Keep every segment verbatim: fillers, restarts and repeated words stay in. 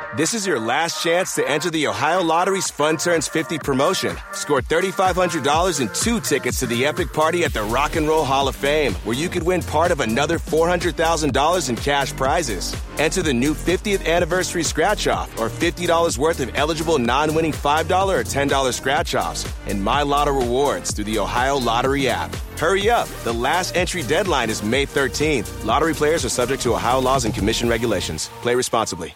This is your last chance to enter the Ohio Lottery's Fun Turns fifty promotion. Score three thousand five hundred dollars and two tickets to the epic party at the Rock and Roll Hall of Fame, where you could win part of another four hundred thousand dollars in cash prizes. Enter the new fiftieth anniversary scratch-off or fifty dollars worth of eligible non-winning five dollars or ten dollars scratch-offs and My Lotto rewards through the Ohio Lottery app. Hurry up. The last entry deadline is May thirteenth. Lottery players are subject to Ohio laws and commission regulations. Play responsibly.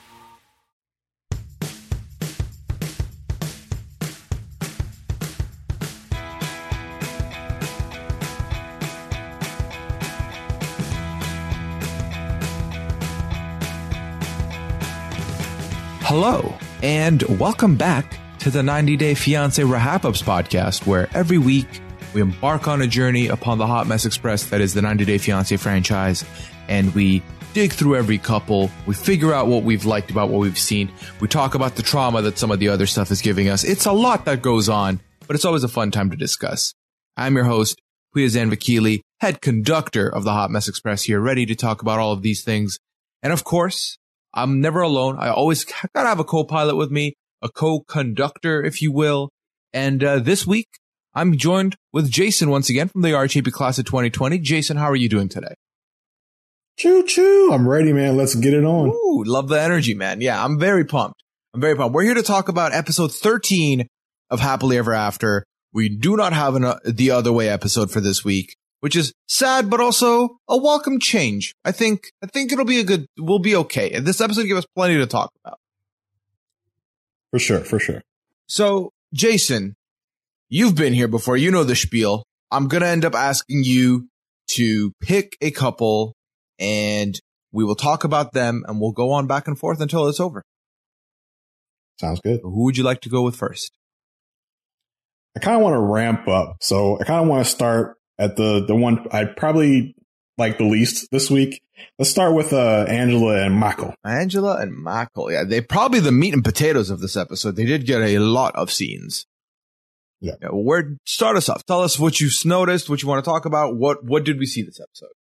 Hello, and welcome back to the ninety day Fiancé Wrap-Ups podcast, where every week we embark on a journey upon the Hot Mess Express that is the ninety day Fiancé franchise, and we dig through every couple, we figure out what we've liked about what we've seen, we talk about the trauma that some of the other stuff is giving us. It's a lot that goes on, but it's always a fun time to discuss. I'm your host, Puya Zanvakili, head conductor of the Hot Mess Express here, ready to talk about all of these things. And of course, I'm never alone. I always gotta have a co-pilot with me, a co-conductor, if you will. And uh, this week, I'm joined with Jason once again from the R H A P class of twenty twenty. Jason, how are you doing today? Choo choo. I'm ready, man. Let's get it on. Ooh, love the energy, man. Yeah, I'm very pumped. I'm very pumped. We're here to talk about episode thirteen of Happily Ever After. We do not have an, uh, the Other Way episode for this week, which is sad, but also a welcome change. I think, I think it'll be a good, we'll be okay. And this episode gives us plenty to talk about. For sure, for sure. So, Jason, you've been here before. You know the spiel. I'm going to end up asking you to pick a couple and we will talk about them and we'll go on back and forth until it's over. Sounds good. So who would you like to go with first? I kind of want to ramp up. So I kind of want to start at the, the one I probably like the least this week. Let's start with uh, Angela and Michael. Angela and Michael. Yeah, they probably the meat and potatoes of this episode. They did get a lot of scenes. Yeah. yeah where start us off. Tell us what you noticed, what you want to talk about. What what did we see this episode?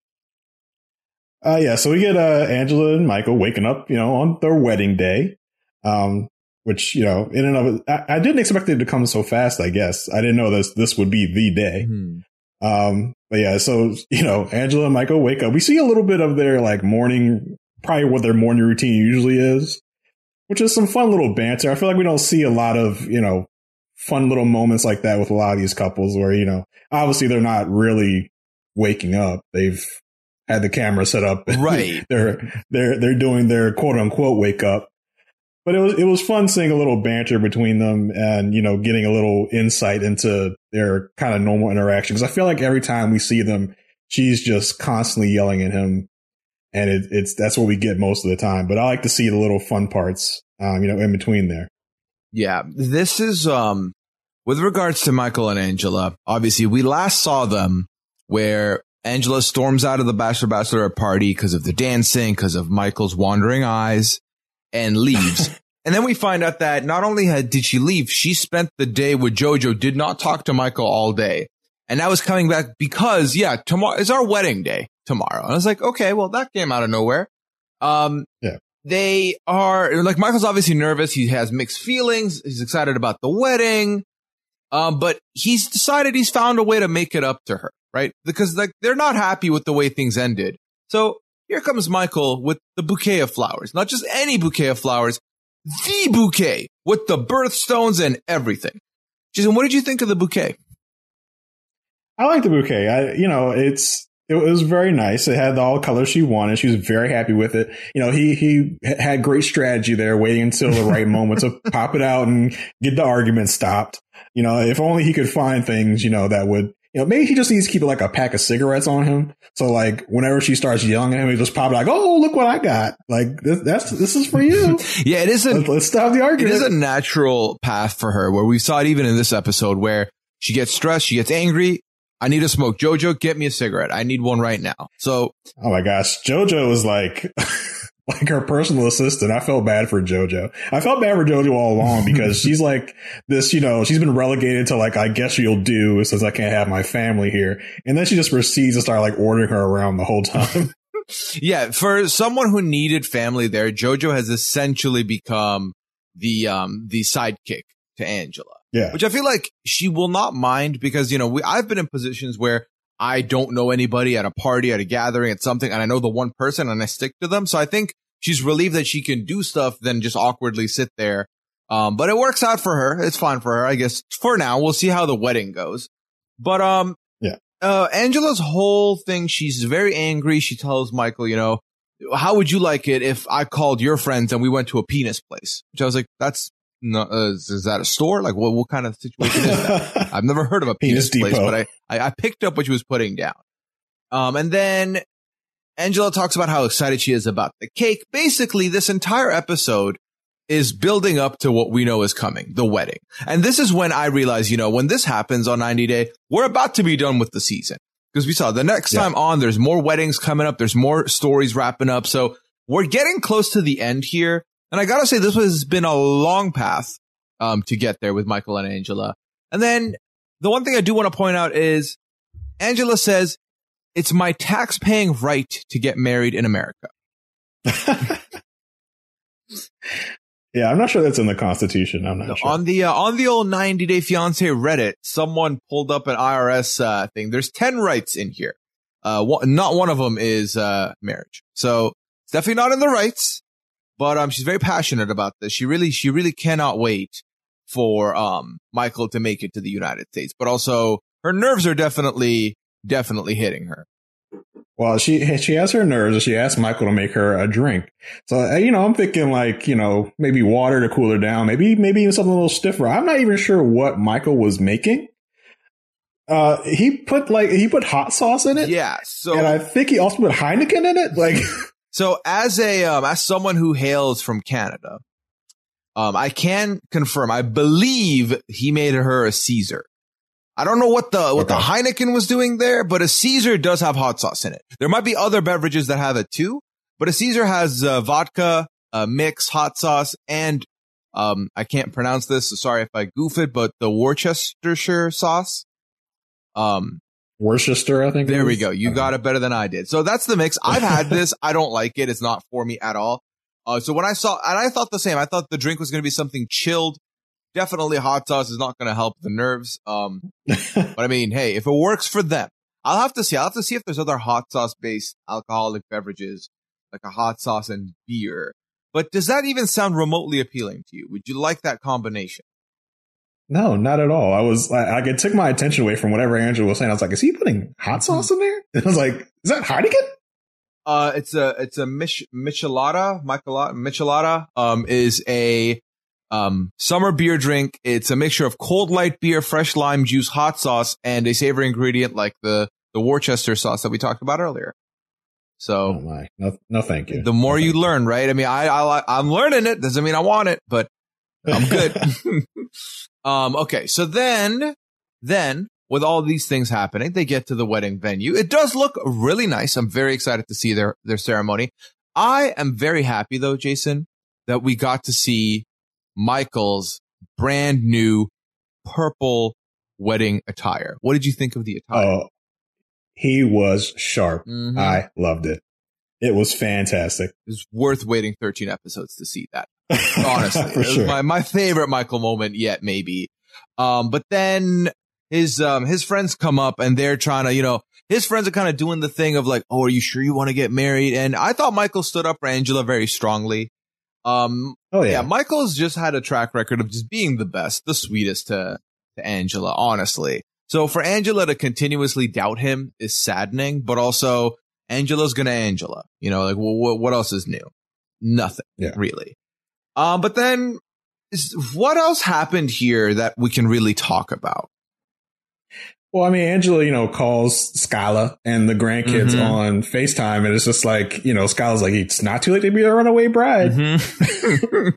Uh, yeah, so we get uh, Angela and Michael waking up, you know, on their wedding day, um, which, you know, in and of it, I, I didn't expect it to come so fast, I guess. I didn't know this this would be the day. Mm-hmm. Um, but yeah, so, you know, Angela and Michael wake up. We see a little bit of their like morning, probably what their morning routine usually is, which is some fun little banter. I feel like we don't see a lot of, you know, fun little moments like that with a lot of these couples where, you know, obviously they're not really waking up. They've had the camera set up. Right. they're, they're, they're doing their quote unquote wake up. But it was, it was fun seeing a little banter between them and, you know, getting a little insight into their kind of normal interaction. Because I feel like every time we see them, she's just constantly yelling at him. And it, it's, that's what we get most of the time. But I like to see the little fun parts, um, you know, in between there. Yeah, this is, um, with regards to Michael and Angela, obviously we last saw them where Angela storms out of the Bachelor Bachelorette party because of the dancing, because of Michael's wandering eyes, and leaves. And then we find out that not only had, did she leave, she spent the day with JoJo, did not talk to Michael all day. And that was coming back because, yeah, tomorrow is our wedding day tomorrow. And I was like, okay, well, that came out of nowhere. Um, yeah. They are, like, Michael's obviously nervous. He has mixed feelings. He's excited about the wedding. Um, but he's decided he's found a way to make it up to her, right? Because, like, they're not happy with the way things ended. So here comes Michael with the bouquet of flowers. Not just any bouquet of flowers, the bouquet with the birthstones and everything. Jason, what did you think of the bouquet? I like the bouquet. I, you know, it's, it was very nice. It had all the colors she wanted. She was very happy with it. You know, he, he had great strategy there, waiting until the right moment to pop it out and get the argument stopped. You know, if only he could find things, you know, that would, you know, maybe he just needs to keep like a pack of cigarettes on him. So like whenever she starts yelling at him, he just pop like, oh, look what I got. Like this, that's, this is for you. Yeah, it is. A, let's, let's stop the argument. It is a natural path for her where we saw it even in this episode where she gets stressed. She gets angry. I need to smoke. JoJo, get me a cigarette. I need one right now. So, oh my gosh, JoJo is like, like her personal assistant. I felt bad for JoJo. I felt bad for JoJo all along because she's like this, you know, she's been relegated to like, I guess you'll do since I can't have my family here. And then she just proceeds to start like ordering her around the whole time. Yeah, for someone who needed family there, JoJo has essentially become the um the sidekick to Angela. Yeah. Which I feel like she will not mind because, you know, we I've been in positions where I don't know anybody at a party, at a gathering, at something, and I know the one person and I stick to them. So I think she's relieved that she can do stuff than just awkwardly sit there. Um, but it works out for her. It's fine for her, I guess. For now, we'll see how the wedding goes. But um, yeah, uh, Angela's whole thing, she's very angry. She tells Michael, you know, how would you like it if I called your friends and we went to a penis place? Which I was like, that's no, uh, is, is that a store? Like, what what kind of situation is that? I've never heard of a penis, penis place, but I, I I picked up what she was putting down. Um, and then Angela talks about how excited she is about the cake. Basically, this entire episode is building up to what we know is coming, the wedding. And this is when I realized, you know, when this happens on ninety day, we're about to be done with the season. Because we saw the next yeah. time on, there's more weddings coming up. There's more stories wrapping up. So we're getting close to the end here. And I got to say, this has been a long path um, to get there with Michael and Angela. And then the one thing I do want to point out is Angela says, it's my tax-paying right to get married in America. Yeah, I'm not sure that's in the Constitution. I'm not no, sure. On the uh, on the old ninety day fiancé Reddit, someone pulled up an I R S uh, thing. There's ten rights in here. Uh, one, not one of them is uh, marriage. So it's definitely not in the rights. But um, she's very passionate about this. She really, she really cannot wait for um Michael to make it to the United States. But also, her nerves are definitely, definitely hitting her. Well, she she has her nerves, and she asked Michael to make her a drink. So, you know, I'm thinking like, you know, maybe water to cool her down, maybe maybe even something a little stiffer. I'm not even sure what Michael was making. Uh, he put like he put hot sauce in it. Yeah. So, and I think he also put Heineken in it. Like, so as a um, as someone who hails from Canada, um, I can confirm. I believe he made her a Caesar. I don't know what the what okay. the Heineken was doing there, but a Caesar does have hot sauce in it. There might be other beverages that have it too, but a Caesar has uh, vodka, uh, mix, hot sauce, and um, I can't pronounce this. So sorry if I goof it, but the Worcestershire sauce. Um, Worcester, I think. There we go. You got it better than I did. So that's the mix. I've had this. I don't like it. It's not for me at all. Uh, so when I saw, and I thought the same. I thought the drink was going to be something chilled. Definitely hot sauce is not going to help the nerves. Um, but I mean, hey, if it works for them, I'll have to see. I'll have to see if there's other hot sauce based alcoholic beverages, like a hot sauce and beer. But does that even sound remotely appealing to you? Would you like that combination? No, not at all. I was like, it took my attention away from whatever Angela was saying. I was like, is he putting hot sauce in there? And I was like, is that Heineken? Uh, it's a, it's a Mich- Michelada, Michelada, Michelada, um, is a, Um, summer beer drink. It's a mixture of cold light beer, fresh lime juice, hot sauce, and a savory ingredient like the, the Worcester sauce that we talked about earlier. So, oh my, no, no, thank you. The more no, you learn, you. right? I mean, I, I, I'm learning it. Doesn't mean I want it, but I'm good. um, okay. So then, then with all these things happening, they get to the wedding venue. It does look really nice. I'm very excited to see their, their ceremony. I am very happy though, Jason, that we got to see Michael's brand new purple wedding attire. What did you think of the attire? Oh, he was sharp. Mm-hmm. I loved it. It was fantastic. It was worth waiting thirteen episodes to see that. Honestly, For it was sure. my, my favorite Michael moment yet, maybe. Um, but then his, um, his friends come up and they're trying to, you know, his friends are kind of doing the thing of like, oh, are you sure you want to get married? And I thought Michael stood up for Angela very strongly. Um, oh yeah. yeah, Michael's just had a track record of just being the best, the sweetest to, to Angela, honestly. So for Angela to continuously doubt him is saddening, but also Angela's gonna Angela, you know, like well, what else is new? Nothing, yeah. really. Um, but then is, what else happened here that we can really talk about? Well, I mean, Angela, you know, calls Skyla and the grandkids mm-hmm. on FaceTime, and it's just like, you know, Skyla's like, it's not too late to be a runaway bride. Mm-hmm.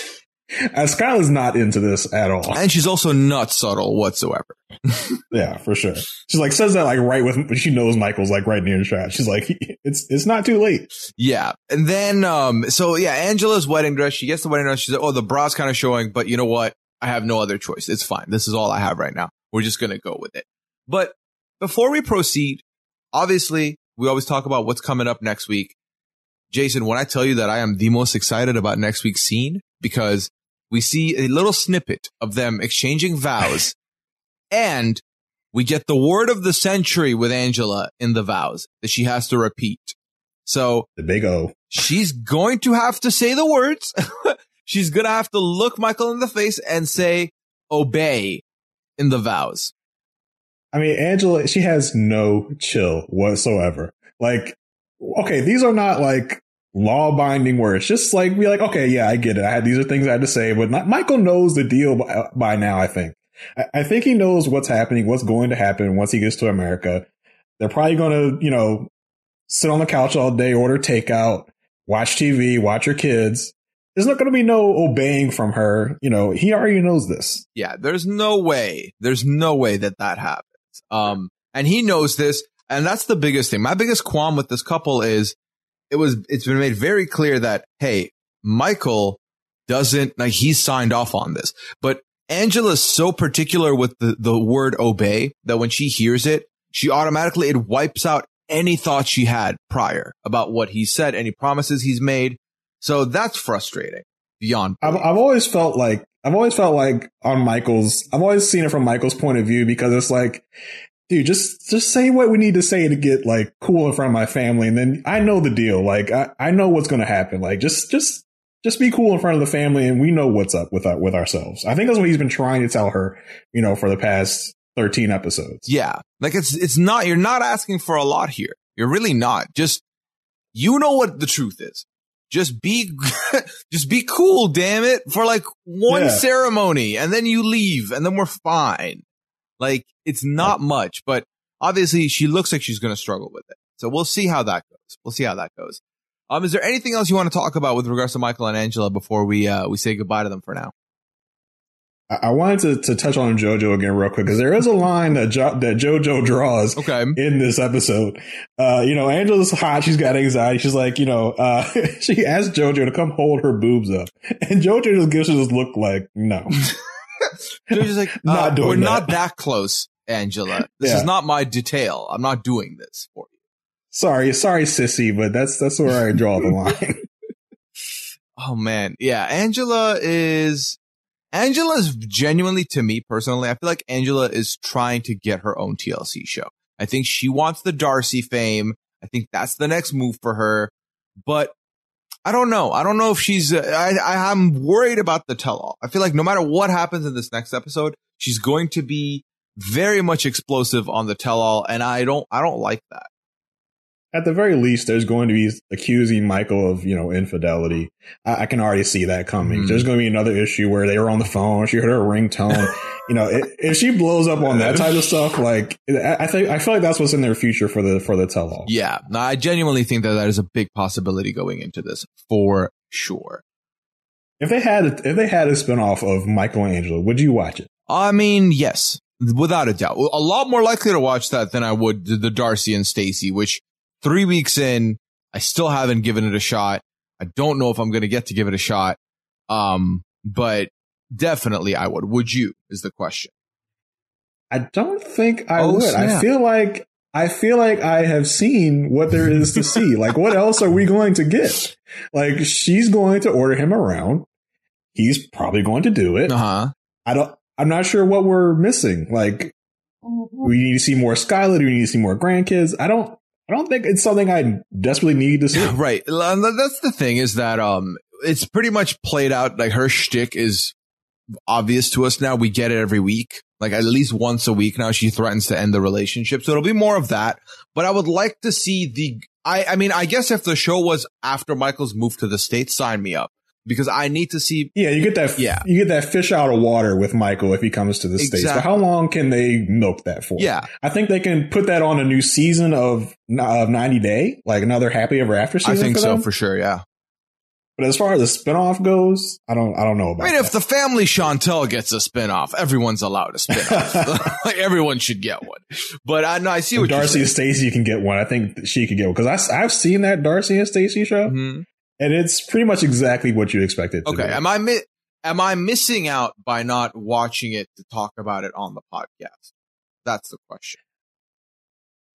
And Skyla's not into this at all. And she's also not subtle whatsoever. Yeah, for sure. She's like, says that like right with, she knows Michael's like right near the trap. She's like, it's it's not too late. Yeah. And then, um, so yeah, Angela's wedding dress, she gets the wedding dress. She's like, oh, the bra's kind of showing, but you know what? I have no other choice. It's fine. This is all I have right now. We're just going to go with it. But before we proceed, obviously, we always talk about what's coming up next week. Jason, when I tell you that I am the most excited about next week's scene, because we see a little snippet of them exchanging vows, and we get the word of the century with Angela in the vows that she has to repeat. So the big O. She's going to have to say the words. She's going to have to look Michael in the face and say, obey in the vows. I mean, Angela, she has no chill whatsoever. Like, okay, these are not like law binding words. Just like, be like, okay, yeah, I get it. I had, these are things I had to say, but not, Michael knows the deal by, by now, I think. I, I think he knows what's happening, what's going to happen once he gets to America. They're probably going to, you know, sit on the couch all day, order takeout, watch T V, watch her kids. There's not going to be no obeying from her. You know, he already knows this. Yeah, there's no way. There's no way that that happens. Um, and he knows this. And that's the biggest thing. My biggest qualm with this couple is it was, it's been made very clear that, hey, Michael doesn't, like, he's signed off on this. But Angela's so particular with the, the word obey that when she hears it, she automatically, it wipes out any thoughts she had prior about what he said, any promises he's made. So that's frustrating beyond. I've, I've always felt like, I've always felt like on Michael's, I've always seen it from Michael's point of view, because it's like, dude, just, just say what we need to say to get like cool in front of my family. And then I know the deal. Like, I, I know what's going to happen. Like, just, just, just be cool in front of the family. And we know what's up with, our, with ourselves. I think that's what he's been trying to tell her, you know, for the past thirteen episodes. Yeah. Like it's, it's not, you're not asking for a lot here. You're really not. Just, you know what the truth is. Just be, just be cool, damn it, for like one yeah. ceremony, and then you leave, and then we're fine. Like, it's not much, but obviously she looks like she's going to struggle with it. So we'll see how that goes. We'll see how that goes. Um, is there anything else you want to talk about with regards to Michael and Angela before we, uh, we say goodbye to them for now? I wanted to, to touch on JoJo again real quick, because there is a line that jo- that JoJo draws okay. in this episode. Uh, you know, Angela's hot. She's got anxiety. She's like, you know, uh, she asked JoJo to come hold her boobs up. And JoJo just gives her this look like, no. JoJo's like, uh, not doing we're that. not that close, Angela. This yeah. is not my detail. I'm not doing this for you. Sorry, sorry, sissy, but that's that's where I draw the line. Oh, man. Yeah, Angela is... Angela's genuinely, to me personally, I feel like Angela is trying to get her own T L C show. I think she wants the Darcy fame. I think that's the next move for her. But I don't know. I don't know if she's, uh, I, I, I'm worried about the tell-all. I feel like no matter what happens in this next episode, she's going to be very much explosive on the tell-all. And I don't, I don't like that. At the very least, there's going to be accusing Michael of, you know, infidelity. I, I can already see that coming. Mm. There's going to be another issue where they were on the phone. She heard her ringtone. You know, if, if she blows up on that type of stuff, like, I think, I feel like that's what's in their future for the, for the tell-all. Yeah. No, I genuinely think that that is a big possibility going into this for sure. If they had, a, if they had a spinoff of Michael and Angela, would you watch it? I mean, yes, without a doubt. A lot more likely to watch that than I would the Darcy and Stacey, which, Three weeks in, I still haven't given it a shot. I don't know if I'm going to get to give it a shot. Um, but definitely I would. Would you, is the question. I don't think I oh, would. snap. I feel like, I feel like I have seen what there is to see. Like, what else are we going to get? Like, she's going to order him around. He's probably going to do it. Uh-huh. I don't, I'm not sure what we're missing. Like, we need to see more Skylar. Do we need to see more grandkids? I don't, I don't think it's something I desperately need to see. Right. That's the thing is that um, it's pretty much played out. Like her shtick is obvious to us now. We get it every week, like at least once a week now. She threatens to end the relationship. So it'll be more of that. But I would like to see the I, I mean, I guess if the show was after Michael's move to the States, sign me up. Because I need to see. Yeah, you get that. Yeah. You get that fish out of water with Michael if he comes to the exactly. States. But how long can they milk that for? Yeah, I think they can put that on a new season of of ninety Day, like another Happy Ever After season. I think for so them. for sure. Yeah. But as far as the spinoff goes, I don't. I don't know about. I mean, that. if the Family Chantel gets a spinoff, everyone's allowed a spinoff. Like everyone should get one. But I know I see if what Darcy you're and Stacey can get one. I think she could get one because I've seen that Darcy and Stacey show. Mm-hmm. And it's pretty much exactly what you expected. Okay. Be. Am I mi- am I missing out by not watching it to talk about it on the podcast? That's the question.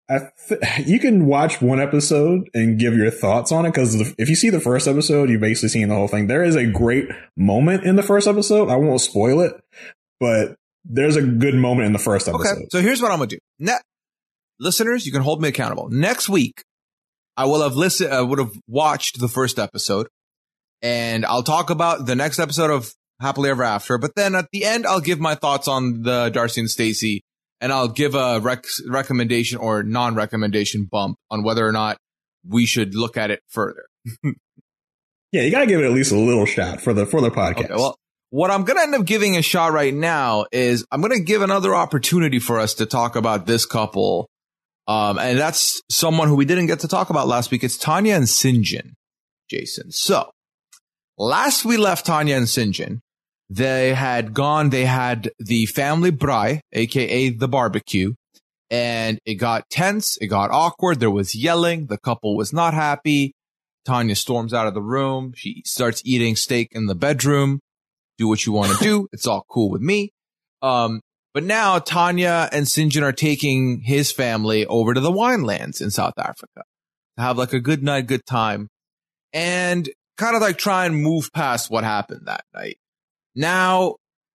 I th- you can watch one episode and give your thoughts on it, because if you see the first episode, you've basically seen the whole thing. There is a great moment in the first episode. I won't spoil it, but there's a good moment in the first episode. Okay, so here's what I'm going to do. Ne- Listeners, you can hold me accountable. Next week, I will have listened, I would have watched the first episode, and I'll talk about the next episode of Happily Ever After. But then at the end, I'll give my thoughts on the Darcy and Stacey, and I'll give a rec- recommendation or non-recommendation bump on whether or not we should look at it further. Yeah, you gotta give it at least a little shot for the for the podcast. Okay, well, what I'm gonna end up giving a shot right now is I'm gonna give another opportunity for us to talk about this couple. Um, and that's someone who we didn't get to talk about last week. It's Tanya and Syngin, Jason. So last we left Tanya and Syngin, they had gone, they had the family braai, aka the barbecue, and it got tense. It got awkward. There was yelling. The couple was not happy. Tanya storms out of the room. She starts eating steak in the bedroom. Do what you want to do. It's all cool with me. Um, But now Tanya and Syngin are taking his family over to the winelands in South Africa to have like a good night, good time, and kind of like try and move past what happened that night. Now,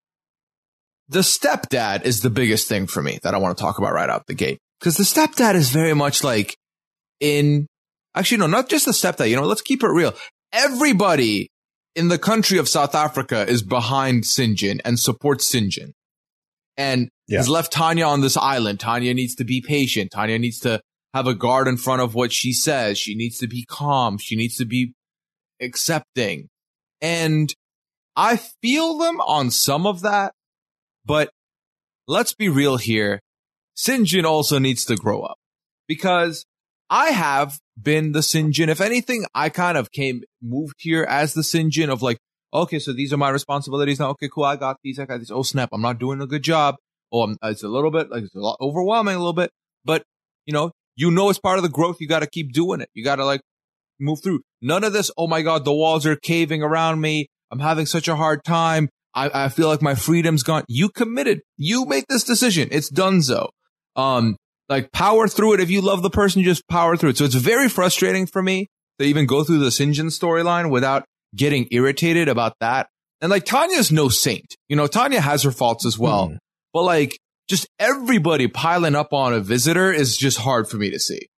the stepdad is the biggest thing for me that I want to talk about right out the gate, because the stepdad is very much like in, actually, no, not just the stepdad, you know, let's keep it real. Everybody in the country of South Africa is behind Syngin and supports Syngin. And yeah. has left Tanya on this island. Tanya needs to be patient. Tanya needs to have a guard in front of what she says. She needs to be calm. She needs to be accepting. And I feel them on some of that. But let's be real here. Syngin also needs to grow up, because I have been the Syngin. If anything, I kind of came, moved here as the Syngin of like, okay, so these are my responsibilities now. Okay, cool. I got these. I got these. Oh, snap. I'm not doing a good job. Oh, I'm, it's a little bit like it's a lot overwhelming a little bit, but you know, you know, it's part of the growth. You got to keep doing it. You got to like move through. None of this. Oh my God, the walls are caving around me. I'm having such a hard time. I, I feel like my freedom's gone. You committed. You make this decision. It's donezo. Um, like power through it. If you love the person, you just power through it. So it's very frustrating for me to even go through the Syngin storyline without getting irritated about that. And like Tanya's no saint. You know, Tanya has her faults as well. Mm. But like just everybody piling up on a visitor is just hard for me to see.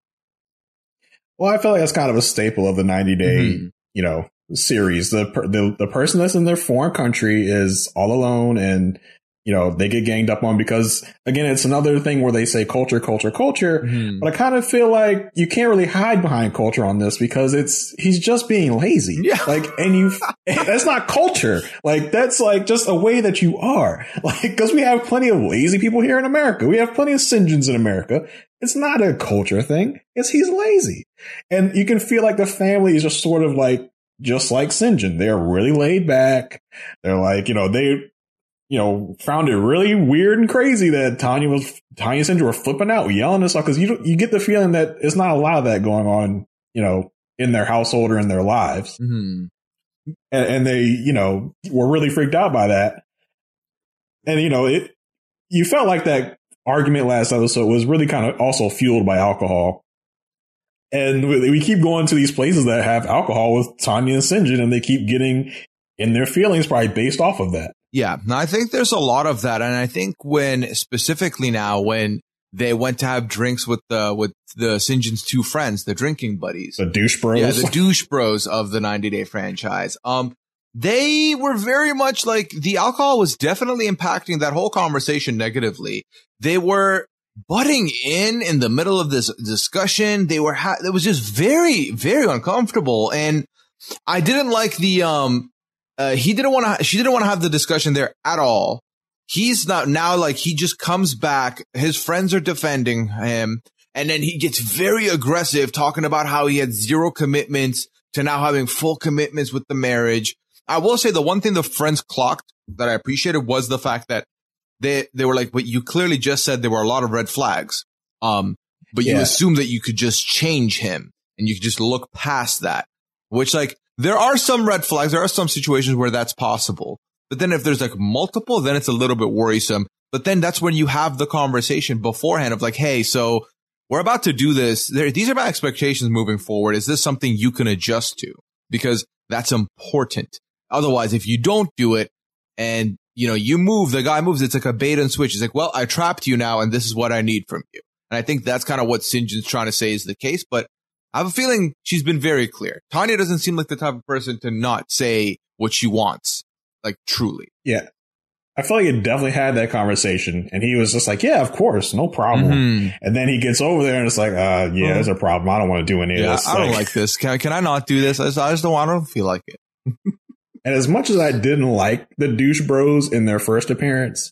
Well, I feel like that's kind of a staple of the ninety day, mm-hmm. you know, series. The, the the person that's in their foreign country is all alone, and you know, they get ganged up on because, again, it's another thing where they say culture, culture, culture. Mm-hmm. But I kind of feel like you can't really hide behind culture on this, because it's, he's just being lazy. Yeah. Like, and you, that's not culture. Like, that's like just a way that you are. Like, cause we have plenty of lazy people here in America. We have plenty of Syngians in America. It's not a culture thing. It's he's lazy. And you can feel like the family is just sort of like, just like Syngin. They're really laid back. They're like, you know, they, you know, found it really weird and crazy that Tanya was, Tanya and Syngin were flipping out, yelling and stuff, because you you get the feeling that it's not a lot of that going on, you know, in their household or in their lives. Mm-hmm. And, and they, you know, were really freaked out by that. And, you know, it, you felt like that argument last episode was really kind of also fueled by alcohol. And we, we keep going to these places that have alcohol with Tanya and Syngin, and they keep getting in their feelings probably based off of that. Yeah, I think there's a lot of that. And I think when specifically now, when they went to have drinks with the, with the Syngin's two friends, the drinking buddies, the douche bros. Yeah, the douche bros of the ninety day franchise. Um, they were very much like the alcohol was definitely impacting that whole conversation negatively. They were butting in in the middle of this discussion. They were, ha- it was just very, very uncomfortable. And I didn't like the, um, Uh, he didn't want to, she didn't want to have the discussion there at all. He's not now, like, he just comes back. His friends are defending him. And then he gets very aggressive, talking about how he had zero commitments to now having full commitments with the marriage. I will say the one thing the friends clocked that I appreciated was the fact that they, they were like, but you clearly just said there were a lot of red flags. Um, but you yeah. assume that you could just change him and you could just look past that, which, like, there are some red flags. There are some situations where that's possible. But then if there's like multiple, then it's a little bit worrisome. But then that's when you have the conversation beforehand of like, hey, so we're about to do this. There, these are my expectations moving forward. Is this something you can adjust to? Because that's important. Otherwise, if you don't do it and, you know, you move, the guy moves, it's like a bait and switch. It's like, well, I trapped you now and this is what I need from you. And I think that's kind of what Sinjin's trying to say is the case. But I have a feeling she's been very clear. Tanya doesn't seem like the type of person to not say what she wants, like truly. Yeah. I feel like he definitely had that conversation and he was just like, yeah, of course, no problem. Mm-hmm. And then he gets over there and it's like, uh, yeah, there's a problem. I don't want to do any yeah, of this. I like, don't like this. Can I, can I not do this? I just, I just don't want to feel like it. And as much as I didn't like the douche bros in their first appearance,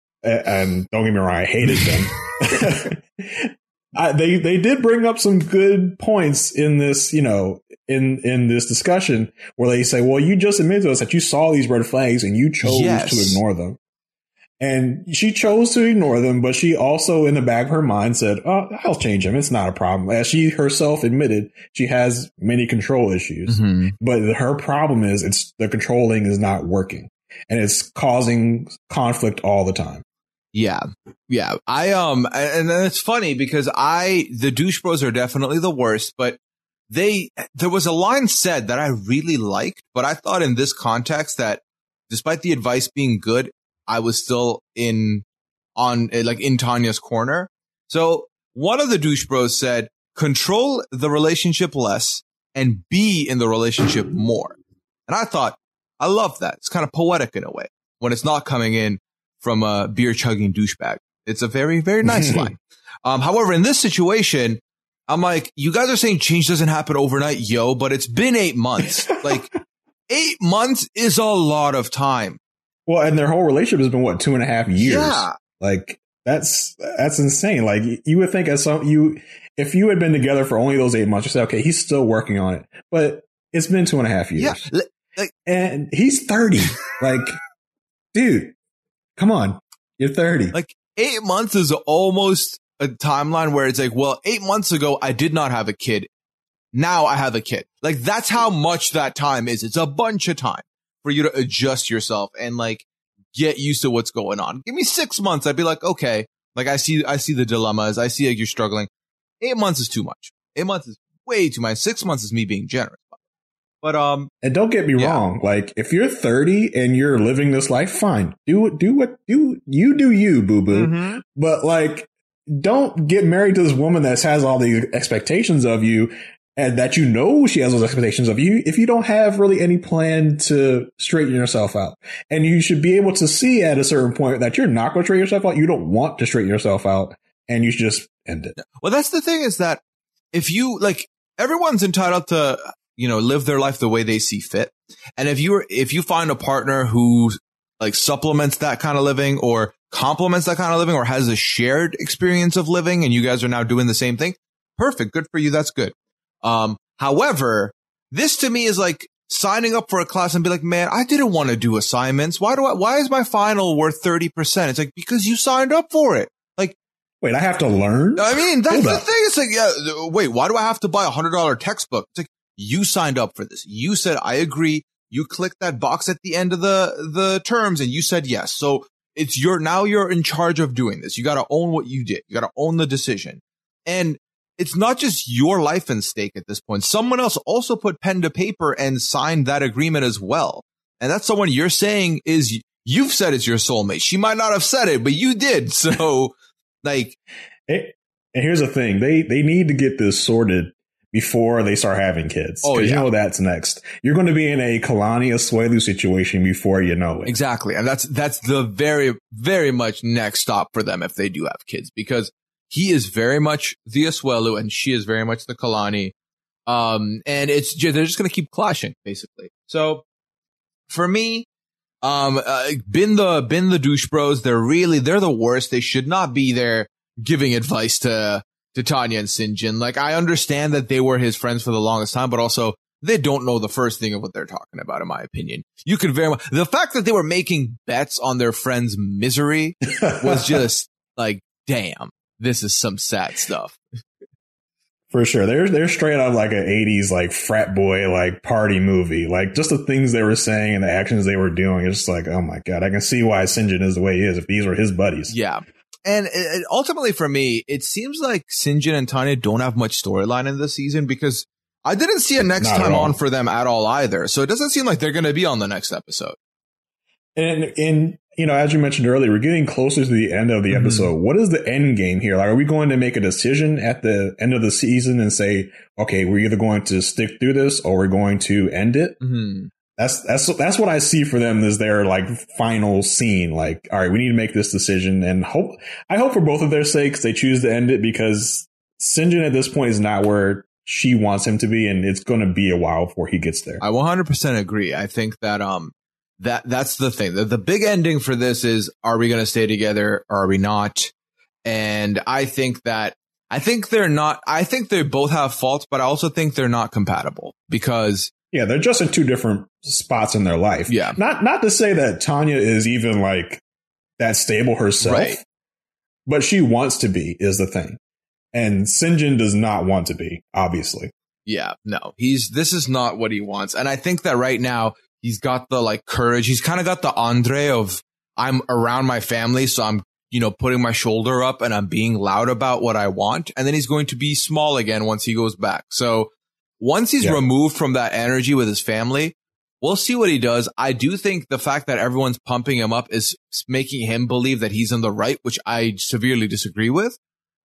and don't get me wrong, I hated them. I, they they did bring up some good points in this, you know, in in this discussion where they say, well, you just admitted to us that you saw these red flags and you chose yes. to ignore them. And she chose to ignore them, but she also in the back of her mind said, oh, I'll change them. It's not a problem. As she herself admitted, she has many control issues, mm-hmm. but her problem is it's the controlling is not working and it's causing conflict all the time. Yeah. Yeah. I, um, and then it's funny because I, the douche bros are definitely the worst, but they, there was a line said that I really liked, but I thought in this context that despite the advice being good, I was still in, on, like in Tanya's corner. So one of the douche bros said, control the relationship less and be in the relationship more. And I thought, I love that. It's kind of poetic in a way when it's not coming in from a beer chugging douchebag. It's a very, very nice line. Um, however, in this situation, I'm like, you guys are saying change doesn't happen overnight, yo, but it's been eight months. Like eight months is a lot of time. Well, and their whole relationship has been what, two and a half years. Yeah. Like that's, that's insane. Like you would think as some, you, if you had been together for only those eight months, you say, okay, he's still working on it, but it's been two and a half years. Yeah. Like, and he's thirty. Like, dude, come on. You're thirty. Like eight months is almost a timeline where it's like, well, eight months ago, I did not have a kid. Now I have a kid. Like that's how much that time is. It's a bunch of time for you to adjust yourself and like get used to what's going on. Give me six months. I'd be like, okay, like I see, I see the dilemmas. I see like you're struggling. Eight months is too much. Eight months is way too much. Six months is me being generous. But, um, and don't get me yeah. wrong. Like if you're thirty and you're living this life, fine. Do it, do what, do you do you, boo boo. Mm-hmm. But like, don't get married to this woman that has all the expectations of you and that you know she has those expectations of you if you don't have really any plan to straighten yourself out. And you should be able to see at a certain point that you're not going to straighten yourself out. You don't want to straighten yourself out and you should just end it. Well, that's the thing is that if you like, everyone's entitled to, you know, live their life the way they see fit. And if you're, if you find a partner who like supplements that kind of living or complements that kind of living or has a shared experience of living and you guys are now doing the same thing, perfect. Good for you. That's good. Um, however, this to me is like signing up for a class and be like, man, I didn't want to do assignments. Why do I, why is my final worth thirty percent? It's like, because you signed up for it. Like, wait, I have to learn? I mean, that's Hold the up. thing. It's like, yeah, wait, why do I have to buy a hundred dollar textbook? It's like, you signed up for this. You said, I agree. You clicked that box at the end of the, the terms and you said yes. So it's your, now you're in charge of doing this. You got to own what you did. You got to own the decision. And it's not just your life in stake at this point. Someone else also put pen to paper and signed that agreement as well. And that's someone you're saying is, you've said it's your soulmate. She might not have said it, but you did. So like, and here's the thing. They, they need to get this sorted before they start having kids. Oh, yeah. You know that's next. You're going to be in a Kalani Asuelu situation before you know it. Exactly. And that's, that's the very, very much next stop for them if they do have kids, because he is very much the Asuelu and she is very much the Kalani. Um, and it's, they're just going to keep clashing basically. So for me, um, uh, been the, been the douche bros. They're really, they're the worst. They should not be there giving advice to, to Tanya and Sinjin. Like, I understand that they were his friends for the longest time, but also they don't know the first thing of what they're talking about, in my opinion. You could very much, the fact that they were making bets on their friend's misery was just like, damn, this is some sad stuff. For sure. They're, they're straight out of like an eighties, like frat boy, like party movie. Like just the things they were saying and the actions they were doing. It's just like, oh my God, I can see why Sinjin is the way he is if these were his buddies. Yeah. And it, ultimately for me, it seems like Sinjin and Tanya don't have much storyline in this season because I didn't see a next Not time on for them at all either. So it doesn't seem like they're going to be on the next episode. And, and, you know, as you mentioned earlier, we're getting closer to the end of the mm-hmm. episode. What is the end game here? Like, are we going to make a decision at the end of the season and say, okay, we're either going to stick through this or we're going to end it? Mm-hmm. That's, that's, that's what I see for them as their like final scene. Like, all right, we need to make this decision, and hope, I hope for both of their sakes, they choose to end it, because Sinjin at this point is not where she wants him to be. And it's going to be a while before he gets there. I one hundred percent agree. I think that, um, that, that's the thing. The, the big ending for this is, are we going to stay together or are we not? And I think that, I think they're not, I think they both have faults, but I also think they're not compatible because yeah, they're just in two different spots in their life. Yeah. Not not to say that Tanya is even like that stable herself, right. but she wants to be is the thing. And Sinjin does not want to be, obviously. Yeah, no. He's this is not what he wants. And I think that right now he's got the like courage. He's kind of got the Andre of I'm around my family, so I'm, you know, putting my shoulder up and I'm being loud about what I want. And then he's going to be small again once he goes back. So once he's yeah. removed from that energy with his family, we'll see what he does. I do think the fact that everyone's pumping him up is making him believe that he's in the right, which I severely disagree with.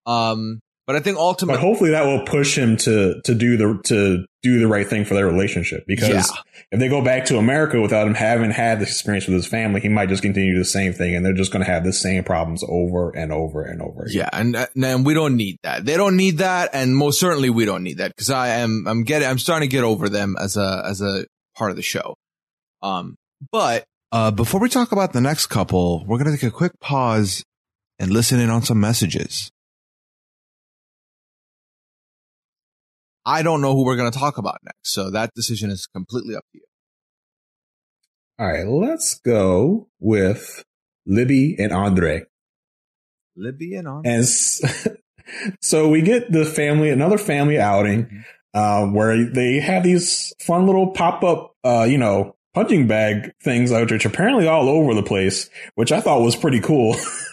Um, but I think ultimately, but hopefully that will push him to to do the to do the right thing for their relationship. Because yeah. if they go back to America without him having had this experience with his family, he might just continue the same thing, and they're just going to have the same problems over and over and over again. Yeah, and and we don't need that. They don't need that, and most certainly we don't need that, because I am I'm getting I'm starting to get over them as a as a part of the show. Um, but uh, before we talk about the next couple, we're going to take a quick pause and listen in on some messages. I don't know who we're going to talk about next, so that decision is completely up to you. All right, let's go with Libby and Andre. Libby and Andre. And so we get the family, another family outing, mm-hmm. uh, where they have these fun little pop-up, uh, you know, punching bag things, which are apparently all over the place, which I thought was pretty cool.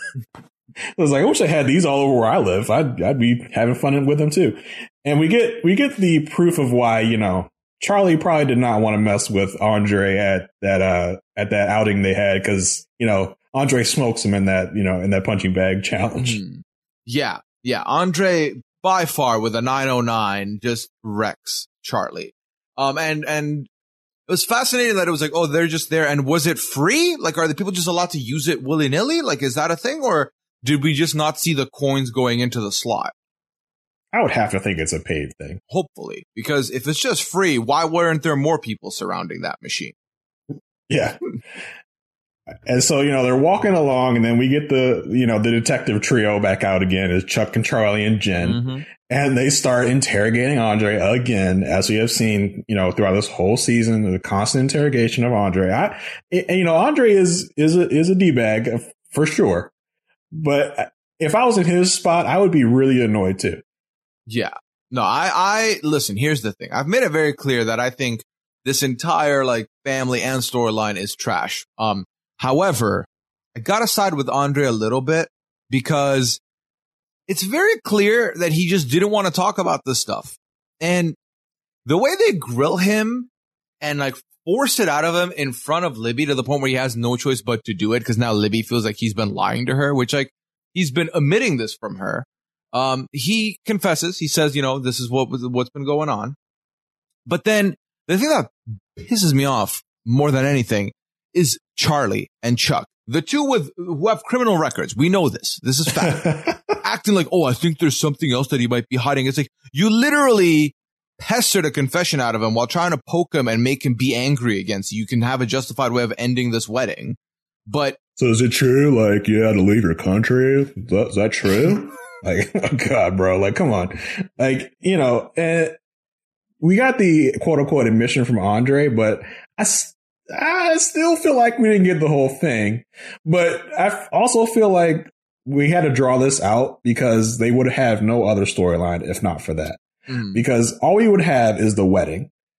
I was like, I wish I had these all over where I live. I'd, I'd be having fun with them too. And we get, we get the proof of why, you know, Charlie probably did not want to mess with Andre at that, uh, at that outing they had. Cause, you know, Andre smokes him in that, you know, in that punching bag challenge. Mm. Yeah. Yeah. Andre by far with a nine oh nine just wrecks Charlie. Um, and, and it was fascinating that it was like, oh, they're just there. And was it free? Like, are the people just allowed to use it willy nilly? Like, is that a thing? Or did we just not see the coins going into the slot? I would have to think it's a paid thing. Hopefully, because if it's just free, why weren't there more people surrounding that machine? Yeah. And so, you know, they're walking along, and then we get the, you know, the detective trio back out again as Chuck and Charlie and Jen. Mm-hmm. And they start interrogating Andre again, as we have seen, you know, throughout this whole season, the constant interrogation of Andre. I, and, you know, Andre is, is a, is a D-bag for sure. But if I was in his spot, I would be really annoyed too. Yeah. No, I, I, listen, here's the thing. I've made it very clear that I think this entire, like, family and storyline is trash. Um, however, I gotta side with Andre a little bit, because it's very clear that he just didn't want to talk about this stuff. And the way they grill him and, like, force it out of him in front of Libby to the point where he has no choice but to do it, because now Libby feels like he's been lying to her, which, like, he's been omitting this from her. Um, he confesses. He says, you know, this is what what's been going on. But then the thing that pisses me off more than anything is Charlie and Chuck, the two with who have criminal records. We know this. This is fact. Acting like, oh, I think there's something else that he might be hiding. It's like you literally pestered a confession out of him while trying to poke him and make him be angry against you. You can have a justified way of ending this wedding. But so is it true? Like, you had to leave your country? Is that, is that true? Like, oh God, bro, like, come on. Like, you know, uh, we got the quote unquote admission from Andre, but I, I still feel like we didn't get the whole thing. But I also feel like we had to draw this out because they would have no other storyline if not for that. Mm. Because all we would have is the wedding.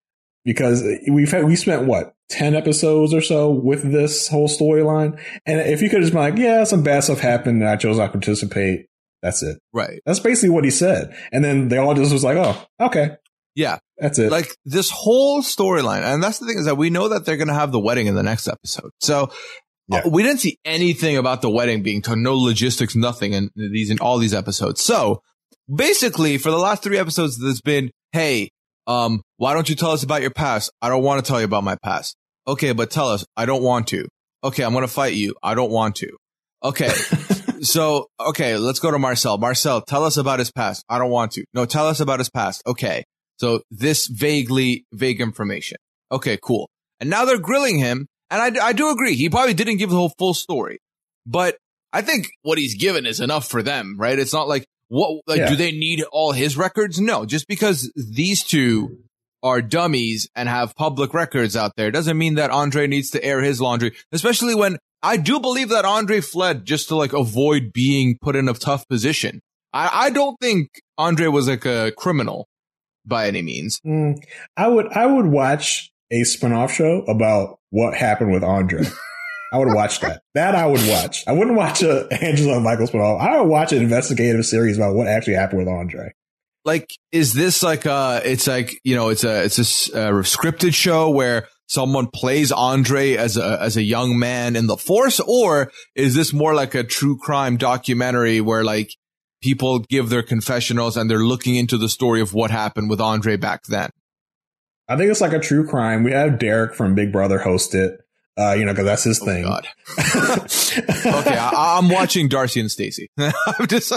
because we've had, we spent what, ten episodes or so with this whole storyline. And if you could just be like, yeah, some bad stuff happened and I chose not to participate. That's it. Right. That's basically what he said. And then they all just was like, oh, okay. Yeah. That's it. Like this whole storyline. And that's the thing is that we know that they're going to have the wedding in the next episode. So yeah. uh, we didn't see anything about the wedding being told, no logistics, nothing in these, in all these episodes. So basically for the last three episodes, there's been, hey, um, why don't you tell us about your past? I don't want to tell you about my past. Okay, but tell us. I don't want to. Okay, I'm going to fight you. I don't want to. Okay. So, okay, let's go to Marcel. Marcel, tell us about his past. I don't want to. No, tell us about his past. Okay. So this vaguely vague information. Okay, cool. And now they're grilling him. And I, I do agree. He probably didn't give the whole full story, but I think what he's given is enough for them, right? It's not like, what, like, yeah. do they need all his records? No, just because these two are dummies and have public records out there doesn't mean that Andre needs to air his laundry, especially when I do believe that Andre fled just to like avoid being put in a tough position. I, I don't think Andre was like a criminal by any means. Mm, I would, I would watch a spinoff show about what happened with Andre. I would watch that. That I would watch. I wouldn't watch a Angela and Michael spinoff. I would watch an investigative series about what actually happened with Andre. Like, is this like uh it's like, you know, it's a, it's a, a scripted show where someone plays Andre as a, as a young man in the force? Or is this more like a true crime documentary where like people give their confessionals and they're looking into the story of what happened with Andre back then? I think it's like a true crime. We have Derek from Big Brother host it, uh, you know, because that's his oh thing. God. Okay, I, I'm watching Darcy and Stacey. I'm just.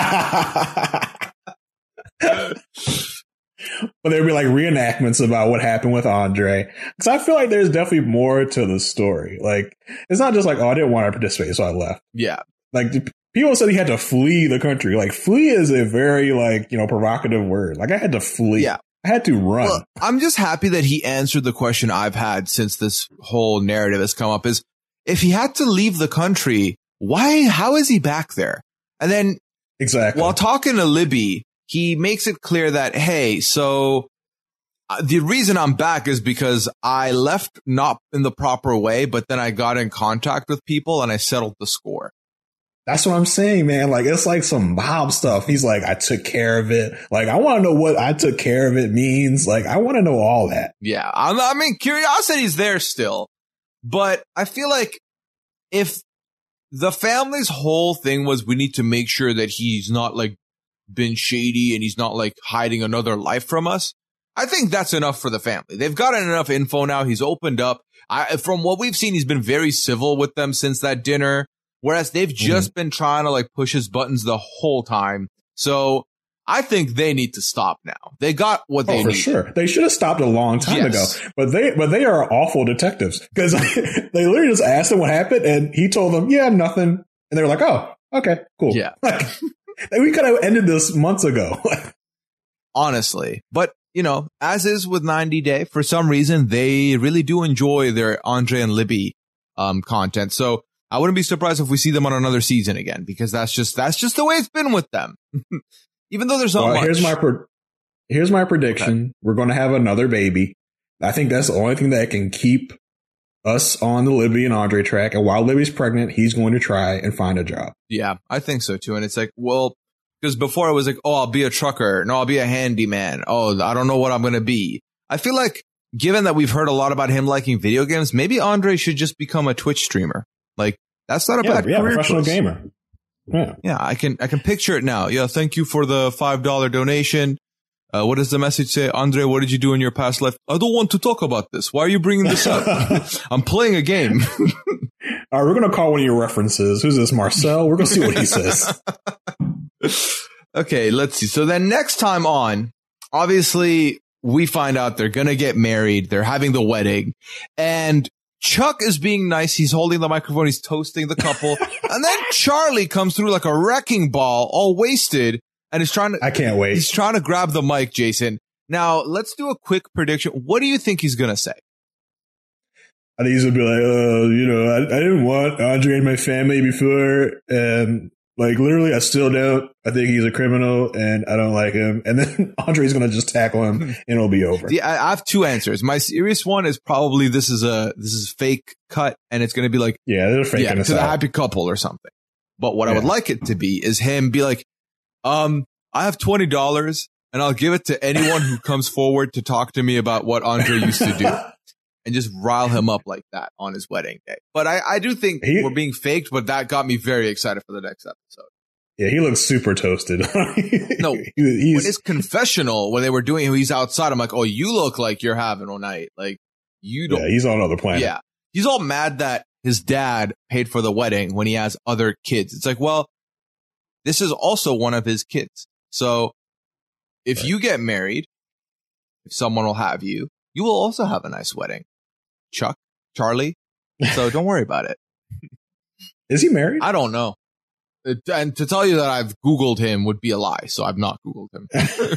But there'd be like reenactments about what happened with Andre. Because I feel like there's definitely more to the story. Like, it's not just like, oh, I didn't want to participate, so I left. Yeah. Like, people said he had to flee the country. Like, flee is a very, like, you know, provocative word. Like, I had to flee. Yeah. I had to run. Well, I'm just happy that he answered the question I've had since this whole narrative has come up is, if he had to leave the country, why, how is he back there? And then, exactly. While talking to Libby, he makes it clear that, hey, so uh, the reason I'm back is because I left not in the proper way, but then I got in contact with people and I settled the score. That's what I'm saying, man. Like, it's like some mob stuff. He's like, I took care of it. Like, I want to know what I took care of it means. Like, I want to know all that. Yeah. I'm, I mean, curiosity's there still, but I feel like if the family's whole thing was we need to make sure that he's not like been shady and he's not like hiding another life from us, I think that's enough for the family. They've gotten enough info now. He's opened up. I, from what we've seen, he's been very civil with them since that dinner. Whereas they've just mm-hmm. been trying to like push his buttons the whole time. So I think they need to stop now. They got what they oh, for need. Sure. They should have stopped a long time yes. ago. But they but they are awful detectives because they literally just asked him what happened and he told them, yeah, nothing. And they were like, oh, okay, cool. Yeah. Like, we could have ended this months ago. Honestly. But, you know, as is with ninety Day, for some reason, they really do enjoy their Andre and Libby um, content. So I wouldn't be surprised if we see them on another season again, because that's just that's just the way it's been with them. Even though there's not well, much. Here's my pro- here's my prediction. Okay. We're going to have another baby. I think that's the only thing that can keep us on the Libby and Andre track. And while Libby's pregnant, he's going to try and find a job. Yeah, I think so too. And it's like, well, because before it was like, oh, I'll be a trucker. No, I'll be a handyman. Oh, I don't know what I'm going to be. I feel like given that we've heard a lot about him liking video games, maybe Andre should just become a Twitch streamer. Like, that's not a yeah, bad yeah, career professional choice. gamer. Yeah. Yeah, I can I can picture it now. Yeah, thank you for the five dollar donation. Uh, what does the message say? Andre, what did you do in your past life? I don't want to talk about this. Why are you bringing this up? I'm playing a game. All right, we're going to call one of your references. Who's this, Marcel? We're going to see what he says. Okay, let's see. So then next time on, obviously, we find out they're going to get married. They're having the wedding. And Chuck is being nice. He's holding the microphone. He's toasting the couple. And then Charlie comes through like a wrecking ball, all wasted. And he's trying to, I can't wait. He's trying to grab the mic, Jason. Now, let's do a quick prediction. What do you think he's going to say? I think he's going to be like, oh, you know, I, I didn't want Andre in my family before. And Like, literally, I still don't. I think he's a criminal and I don't like him. And then Andre's going to just tackle him and it'll be over. The, I have two answers. My serious one is probably this is a this is fake cut and it's going to be like, yeah, they're faking yeah, us to the out. happy couple or something. But what Yeah. I would like it to be is him be like, um, I have twenty dollars and I'll give it to anyone who comes forward to talk to me about what Andre used to do. And just rile him up like that on his wedding day. But I, I do think He- we're being faked, but that got me very excited for the next episode. Yeah, he looks super toasted. No, he, he's, When his confessional, when they were doing he's outside, I'm like, oh, you look like you're having a night. Like, you don't. yeah, he's on another planet. Yeah. He's all mad that his dad paid for the wedding when he has other kids. It's like, well, this is also one of his kids. So if Right. you get married, if someone will have you, you will also have a nice wedding. Chuck, Charlie. So don't worry about it. Is he married? I don't know. It, and to tell you that I've Googled him would be a lie. So I've not Googled him.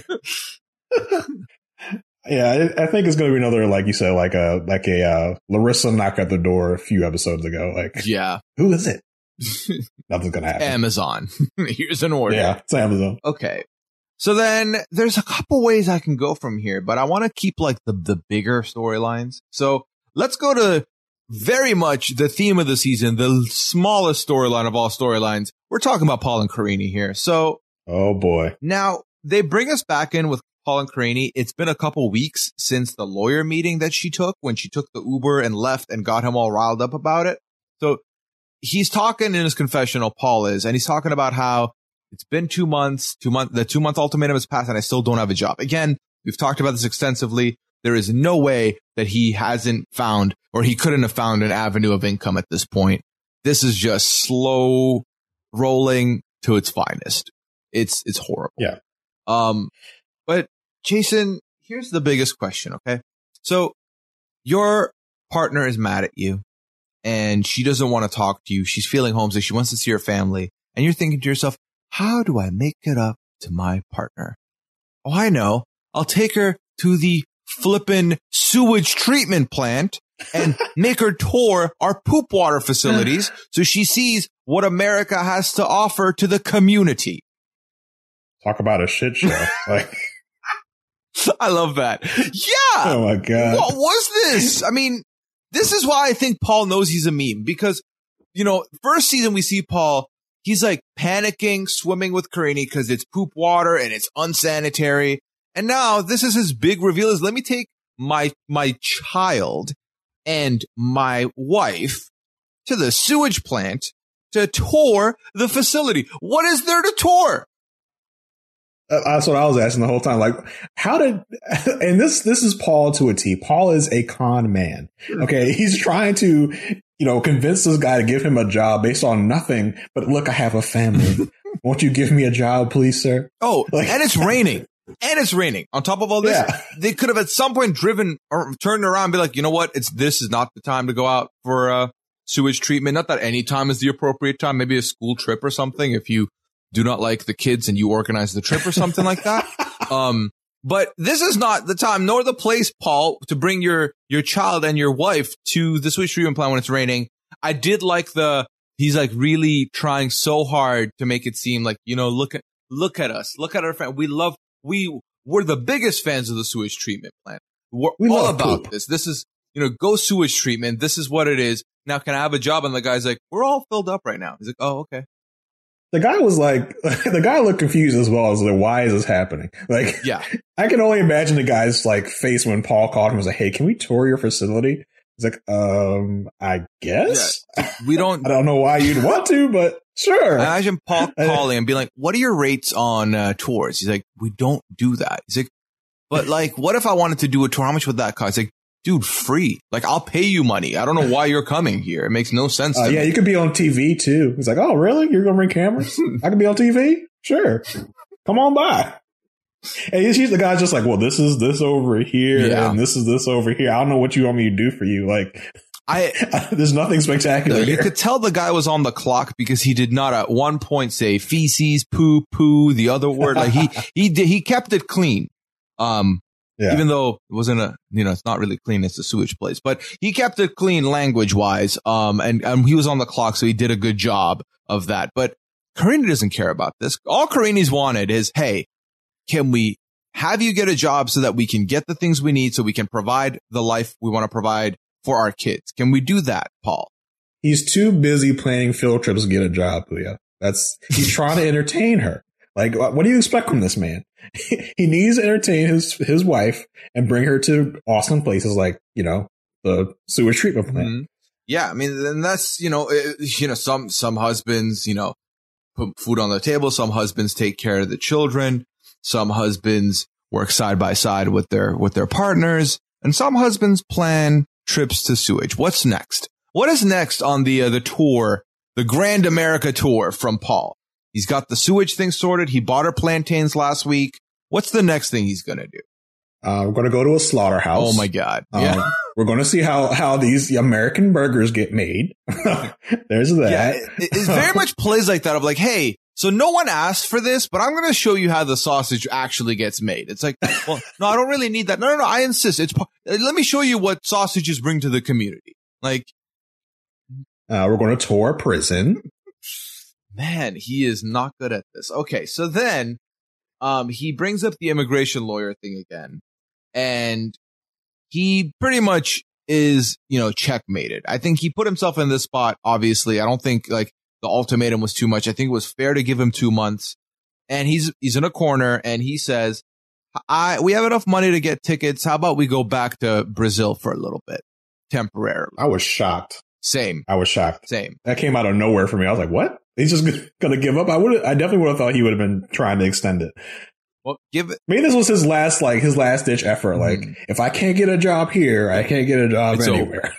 Yeah, I, I think it's going to be another, like you said, like a like a uh, Larissa knock at the door a few episodes ago. Like, Yeah. who is it? Nothing's going to happen. Amazon. Here's an order. Yeah, it's Amazon. Okay. So then there's a couple ways I can go from here, but I want to keep like the, the bigger storylines. So let's go to very much the theme of the season, the smallest storyline of all storylines. We're talking about Paul and Karine here. So Oh boy. now they bring us back in with Paul and Karine. It's been a couple weeks since the lawyer meeting that she took when she took the Uber and left and got him all riled up about it. So he's talking in his confessional, Paul is, and he's talking about how it's been two months, two month, the two month ultimatum has passed and I still don't have a job. Again, we've talked about this extensively. There is no way that he hasn't found or he couldn't have found an avenue of income at this point. This is just slow rolling to its finest. It's, it's horrible. Yeah. Um, but Jason, here's the biggest question. Okay. So your partner is mad at you and she doesn't want to talk to you. She's feeling homesick. She wants to see her family. And you're thinking to yourself, how do I make it up to my partner? Oh, I know. I'll take her to the flippin' sewage treatment plant and make her tour our poop water facilities so she sees what America has to offer to the community. Talk about a shit show. Like, I love that. Yeah. oh my God. What was this? I mean, this is why I think Paul knows he's a meme because, you know, first season we see Paul, he's like panicking, swimming with Karine because it's poop water and it's unsanitary. And now this is his big reveal is let me take my, my child and my wife to the sewage plant to tour the facility. What is there to tour? Uh, That's what I was asking the whole time. Like, how did, and this, this is Paul to a T. Paul is a con man. Okay. He's trying to, you know, convince this guy to give him a job based on nothing. But look, I have a family. Won't you give me a job, please, sir? Oh, Like- and it's raining. And it's raining. On top of all this, Yeah. they could have at some point driven or turned around and be like, you know what? It's this is not the time to go out for uh, sewage treatment. Not that any time is the appropriate time. Maybe a school trip or something. If you do not like the kids and you organize the trip or something like that. Um, but this is not the time nor the place, Paul, to bring your your child and your wife to the sewage treatment plant when it's raining. I did like the he's like really trying so hard to make it seem like, you know, look at look at us, look at our family. We love. We we're the biggest fans of the sewage treatment plant. We're We all love about poop. this. This is, you know, go sewage treatment. This is what it is. Now, can I have a job? And the guy's like, we're all filled up right now. He's like, oh, okay. The guy was like, the guy looked confused as well. I was like, why is this happening? Like, Yeah. I can only imagine the guy's like face when Paul called him and was like, hey, can we tour your facility? He's like, um, I guess. We don't I don't know why you'd want to, but sure. imagine Paul calling and being like, what are your rates on uh, tours? He's like, we don't do that. He's like, but like, what if I wanted to do a tour? How much would that cost? He's like, dude, free. Like, I'll pay you money. I don't know why you're coming here. It makes no sense. Uh, to yeah, me. you could be on T V too. He's like, oh, really? You're going to bring cameras? I could be on T V? Sure. Come on by. And he's, he's the guy's just like, well, this is this over here Yeah. and this is this over here. I don't know what you want me to do for you. Like, I, there's nothing spectacular you here. could tell the guy was on the clock because he did not at one point say feces, poo, poo, the other word. Like he, he did, he kept it clean. Um, Yeah. even though it wasn't a, you know, it's not really clean. It's a sewage place, but he kept it clean language wise. Um, and, and he was on the clock. So he did a good job of that. But Karine doesn't care about this. All Karine's wanted is, hey, can we have you get a job so that we can get the things we need so we can provide the life we want to provide for our kids? Can we do that, Paul? He's too busy planning field trips to get a job, Leah. That's he's trying to entertain her. Like, what do you expect from this man? He needs to entertain his his wife and bring her to awesome places like, you know, the sewage treatment plant. Mm-hmm. Yeah, I mean, and that's, you know, it, you know, some some husbands, you know, put food on the table. Some husbands take care of the children. Some husbands work side by side with their with their partners, and some husbands plan trips to sewage. What's next? What is next on the uh, the tour, the Grand America tour from Paul? He's got the sewage thing sorted. He bought her plantains last week. What's the next thing he's going to do? Uh, we're going to go to a slaughterhouse. Oh, my God. Um, yeah. We're going to see how, how these American burgers get made. There's that. Yeah, it, it very much plays like that of like, hey, so no one asked for this, but I'm going to show you how the sausage actually gets made. It's like, well, no, I don't really need that. No, no, no. I insist. It's let me show you what sausages bring to the community. Like, uh, we're going to tour a prison. Man, he is not good at this. Okay, so then um, he brings up the immigration lawyer thing again, and he pretty much is, you know, checkmated. I think he put himself in this spot, obviously. I don't think, like, the ultimatum was too much. I think it was fair to give him two months. And he's he's in a corner, and he says, I we have enough money to get tickets. How about we go back to Brazil for a little bit, temporarily? I was shocked. Same. I was shocked. Same. That came out of nowhere for me. I was like, what? He's just going to give up? I would. I definitely would have thought he would have been trying to extend it. Well, give it. Maybe this was his last, like, his last ditch effort. Like, mm. if I can't get a job here, I can't get a job it's anywhere.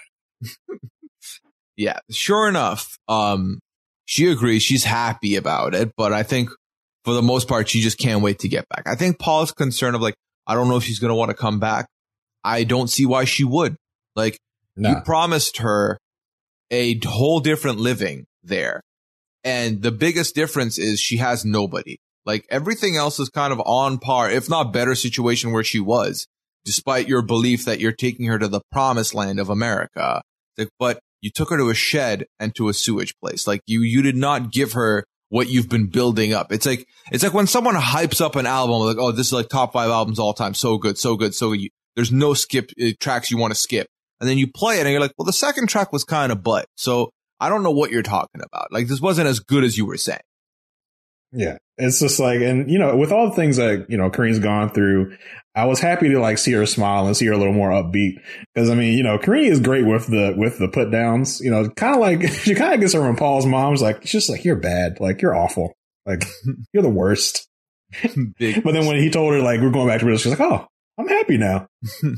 Yeah, sure enough. Um, she agrees. She's happy about it, but I think for the most part, she just can't wait to get back. I think Paul's concerned of like, I don't know if she's going to want to come back. I don't see why she would. Like, nah. You promised her a whole different living there. And the biggest difference is she has nobody. Like, everything else is kind of on par, if not better situation where she was, despite your belief that you're taking her to the promised land of America. Like, but you took her to a shed and to a sewage place. Like, you, you did not give her what you've been building up. It's like, it's like when someone hypes up an album, like, oh, this is like top five albums all time. So good, so good, so good. You, there's no skip uh, tracks you want to skip. And then you play it and you're like, well, the second track was kind of butt. So I don't know what you're talking about. Like, this wasn't as good as you were saying. Yeah. It's just like, and, you know, with all the things that, you know, Karine's gone through, I was happy to like see her smile and see her a little more upbeat. Cause I mean, you know, Karine is great with the, with the put downs, you know, kind of like, she kind of gets her from Paul's mom's like, it's just like, you're bad. Like, you're awful. Like, you're the worst. Big but then when he told her, like, we're going back to Brazil, she's like, oh, I'm happy now.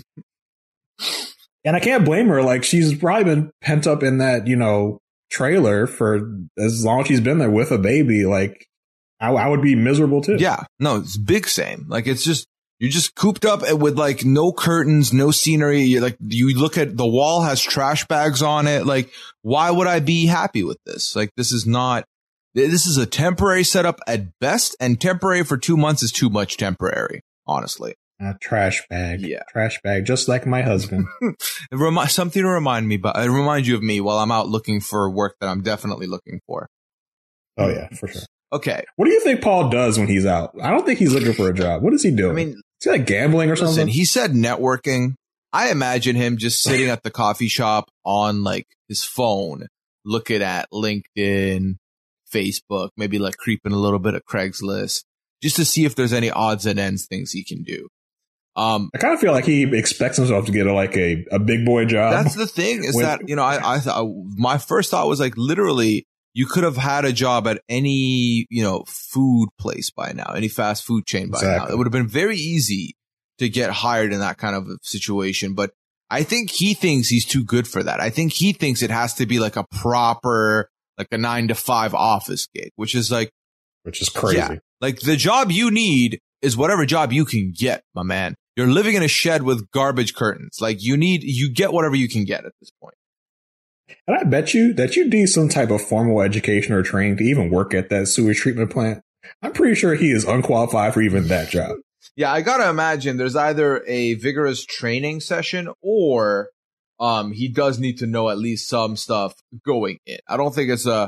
And I can't blame her. Like, she's probably been pent up in that, you know, trailer for as long as she's been there with a baby. Like, I, I would be miserable too. Yeah, no, it's big same. Like, it's just, you're just cooped up with like no curtains, no scenery. You're like, you look at the wall has trash bags on it. Like, why would I be happy with this? Like, this is not, this is a temporary setup at best, and temporary for two months is too much temporary, honestly. A trash bag. Yeah. Trash bag, just like my husband. Remi- something to remind me, but it remind you of me while I'm out looking for work that I'm definitely looking for. Oh, yeah, for sure. Okay. What do you think Paul does when he's out? I don't think he's looking for a job. What is he doing? I mean, is he like gambling or listen, something? He said networking. I imagine him just sitting at the coffee shop on like his phone, looking at LinkedIn, Facebook, maybe like creeping a little bit of Craigslist, just to see if there's any odds and ends things he can do. Um, I kind of feel like he expects himself to get a, like a, a big boy job. That's the thing is when, that, you know, I, I thought my first thought was like, literally, you could have had a job at any, you know, food place by now, any fast food chain by exactly. now. It would have been very easy to get hired in that kind of a situation. But I think he thinks he's too good for that. I think he thinks it has to be like a proper, like a nine to five office gig, which is like, which is crazy. Yeah, like the job you need is whatever job you can get, my man. You're living in a shed with garbage curtains. Like, you need, you get whatever you can get at this point. And I bet you that you need some type of formal education or training to even work at that sewage treatment plant. I'm pretty sure he is unqualified for even that job. Yeah, I gotta imagine there's either a vigorous training session or um he does need to know at least some stuff going in. I don't think it's a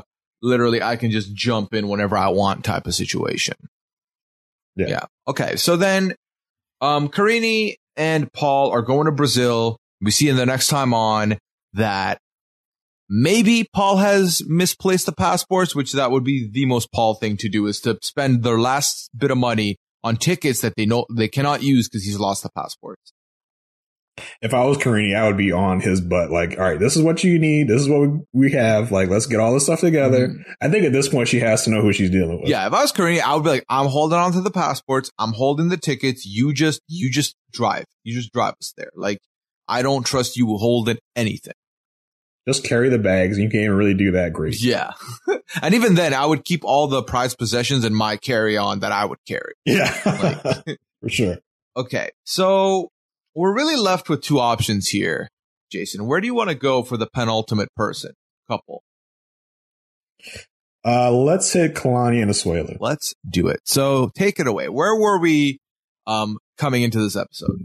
literally I can just jump in whenever I want type of situation. Yeah. Yeah. Okay. So then, um, Karine and Paul are going to Brazil. We see in the next time on that maybe Paul has misplaced the passports, which that would be the most Paul thing to do, is to spend their last bit of money on tickets that they know they cannot use because he's lost the passports. If I was Karine, I would be on his butt. Like, all right, this is what you need. This is what we have. Like, let's get all this stuff together. Mm-hmm. I think at this point, she has to know who she's dealing with. Yeah, if I was Karine, I would be like, I'm holding on to the passports. I'm holding the tickets. You just, you just drive. You just drive us there. Like, I don't trust you holding anything. Just carry the bags. You can't really do that great. Yeah. And even then, I would keep all the prized possessions in my carry-on that I would carry. Yeah, like, for sure. Okay, so we're really left with two options here, Jason. Where do you want to go for the penultimate person couple? Uh, let's hit Kalani and Asuelu. Let's do it. So take it away. Where were we um, coming into this episode?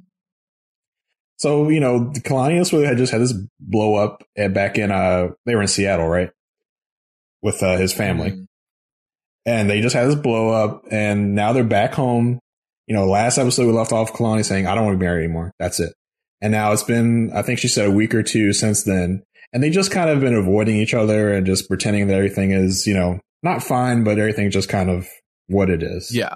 So, you know, Kalani and Asuelu had just had this blow up at, back in, uh, they were in Seattle, right? With uh, his family. Mm. And they just had this blow up, and now they're back home. You know, last episode we left off Kalani saying, I don't want to be married anymore. That's it. And now it's been, I think she said a week or two since then. And they just kind of been avoiding each other and just pretending that everything is, you know, not fine, but everything's just kind of what it is. Yeah.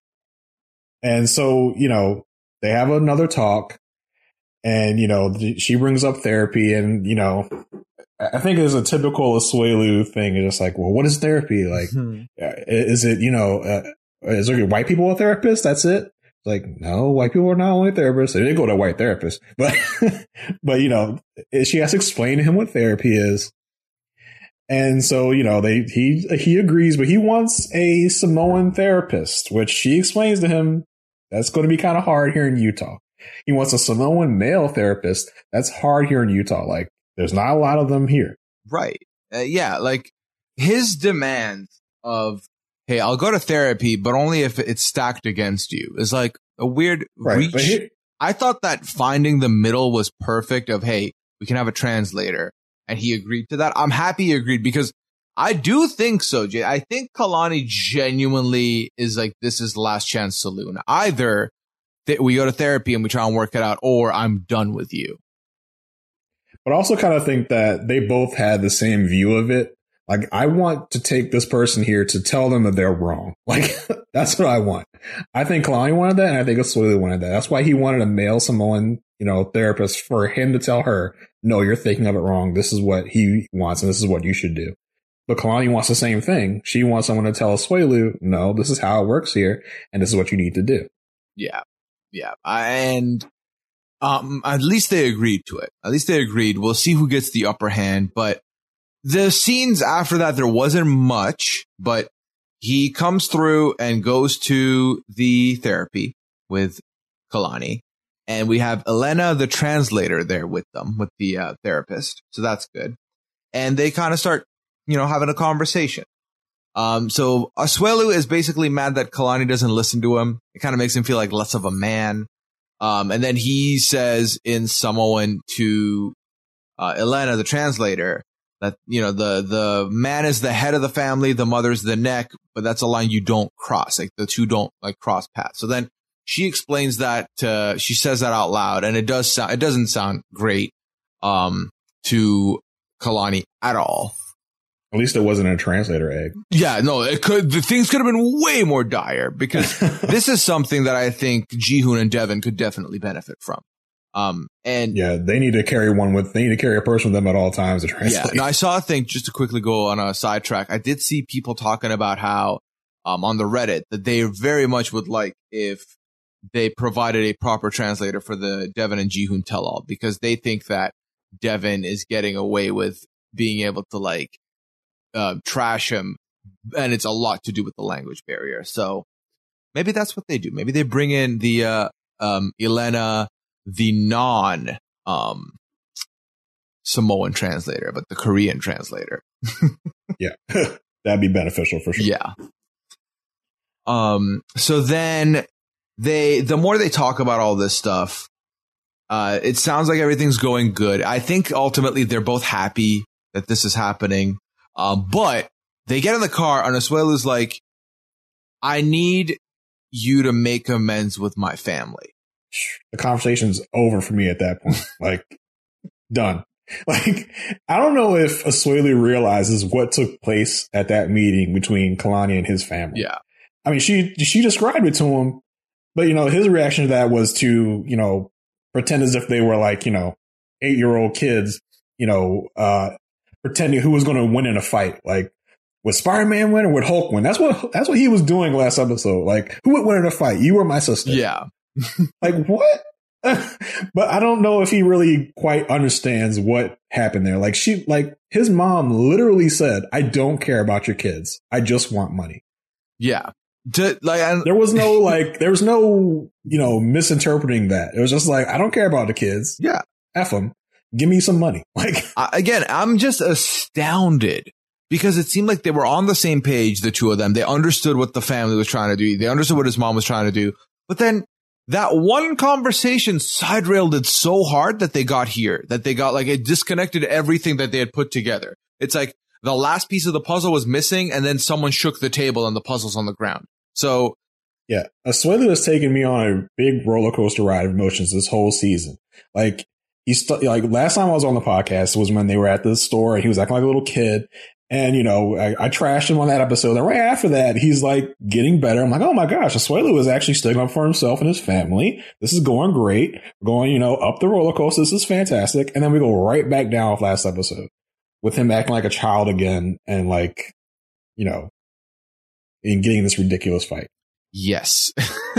And so, you know, they have another talk, and, you know, she brings up therapy, and, you know, I think it's a typical Asuelu thing. It's just like, well, what is therapy? Like, mm-hmm. is it, you know, uh, is there white people a therapist? That's it. Like, no, white people are not only therapists. They didn't go to a white therapist, but, but, you know, she has to explain to him what therapy is. And so, you know, they, he, he agrees, but he wants a Samoan therapist, which she explains to him. That's going to be kind of hard here in Utah. He wants a Samoan male therapist. That's hard here in Utah. Like, there's not a lot of them here. Right. Uh, yeah. Like, his demand of, hey, I'll go to therapy, but only if it's stacked against you, is like a weird right. reach. He, I thought that finding the middle was perfect of, hey, we can have a translator. And he agreed to that. I'm happy he agreed, because I do think so, Jay. I think Kalani genuinely is like, this is last chance saloon. Either th- we go to therapy and we try and work it out, or I'm done with you. But I also kind of think that they both had the same view of it. Like, I want to take this person here to tell them that they're wrong. Like, that's what I want. I think Kalani wanted that, and I think Asuelu wanted that. That's why he wanted a male Samoan, you know, therapist, for him to tell her, no, you're thinking of it wrong. This is what he wants, and this is what you should do. But Kalani wants the same thing. She wants someone to tell Asuelu, no, this is how it works here, and this is what you need to do. Yeah. Yeah. And um, at least they agreed to it. At least they agreed. We'll see who gets the upper hand. But the scenes after that, there wasn't much, but he comes through and goes to the therapy with Kalani. And we have Elena, the translator, there with them, with the uh, therapist. So that's good. And they kind of start, you know, having a conversation. Um, so Asuelu is basically mad that Kalani doesn't listen to him. It kind of makes him feel like less of a man. Um, and then he says in Samoan to uh, Elena, the translator, that, you know, the, the man is the head of the family, the mother's the neck, but that's a line you don't cross. Like, the two don't like cross paths. So then she explains that, uh, she says that out loud, and it does sound, it doesn't sound great, um, to Kalani at all. At least it wasn't a translator egg. Yeah, no, it could, the things could have been way more dire, because this is something that I think Jihoon and Devin could definitely benefit from. Um, and yeah, they need to carry one with, they need to carry a person with them at all times to translate. Yeah, no, I saw a thing, just to quickly go on a sidetrack. I did see people talking about how, um, on the Reddit, that they very much would like if they provided a proper translator for the Devin and Jihoon tell-all, because they think that Devin is getting away with being able to, like, uh, trash him, and it's a lot to do with the language barrier. So maybe that's what they do. Maybe they bring in the uh, um, Elena, the non um, Samoan translator, but the Korean translator. Yeah, that'd be beneficial for sure. Yeah. Um. So then they, the more they talk about all this stuff, uh, it sounds like everything's going good. I think ultimately they're both happy that this is happening. Um, but they get in the car and Asuelu's like, I need you to make amends with my family. The conversation's over for me at that point. Like, done. Like, I don't know if Asuelu realizes what took place at that meeting between Kalani and his family. Yeah. I mean, she she described it to him, but, you know, his reaction to that was to, you know, pretend as if they were like, you know, eight-year-old kids, you know, uh, pretending who was going to win in a fight. Like, would Spider-Man win or would Hulk win? That's what that's what he was doing last episode. Like, who would win in a fight? You or my sister? Yeah. Like, what? But I don't know if he really quite understands what happened there. Like, she, like, his mom literally said, I don't care about your kids. I just want money. Yeah. To, like, I, there was no, like, there was no, you know, misinterpreting that. It was just like, I don't care about the kids. Yeah. F them. Give me some money. Like, I, again, I'm just astounded because it seemed like they were on the same page, the two of them. They understood what the family was trying to do. They understood what his mom was trying to do. But then that one conversation side railed it so hard that they got here, that they got like it disconnected everything that they had put together. It's like the last piece of the puzzle was missing and then someone shook the table and the puzzle's on the ground. So, yeah, Asuelu has taken me on a big roller coaster ride of emotions this whole season. Like, he's st- like last time I was on the podcast was when they were at the store and he was acting like a little kid. And, you know, I, I trashed him on that episode. And right after that, he's like getting better. I'm like, oh my gosh, Asuelu is actually sticking up for himself and his family. This is going great. We're going, you know, up the roller coaster. This is fantastic. And then we go right back down off last episode with him acting like a child again and like, you know, in getting this ridiculous fight. Yes.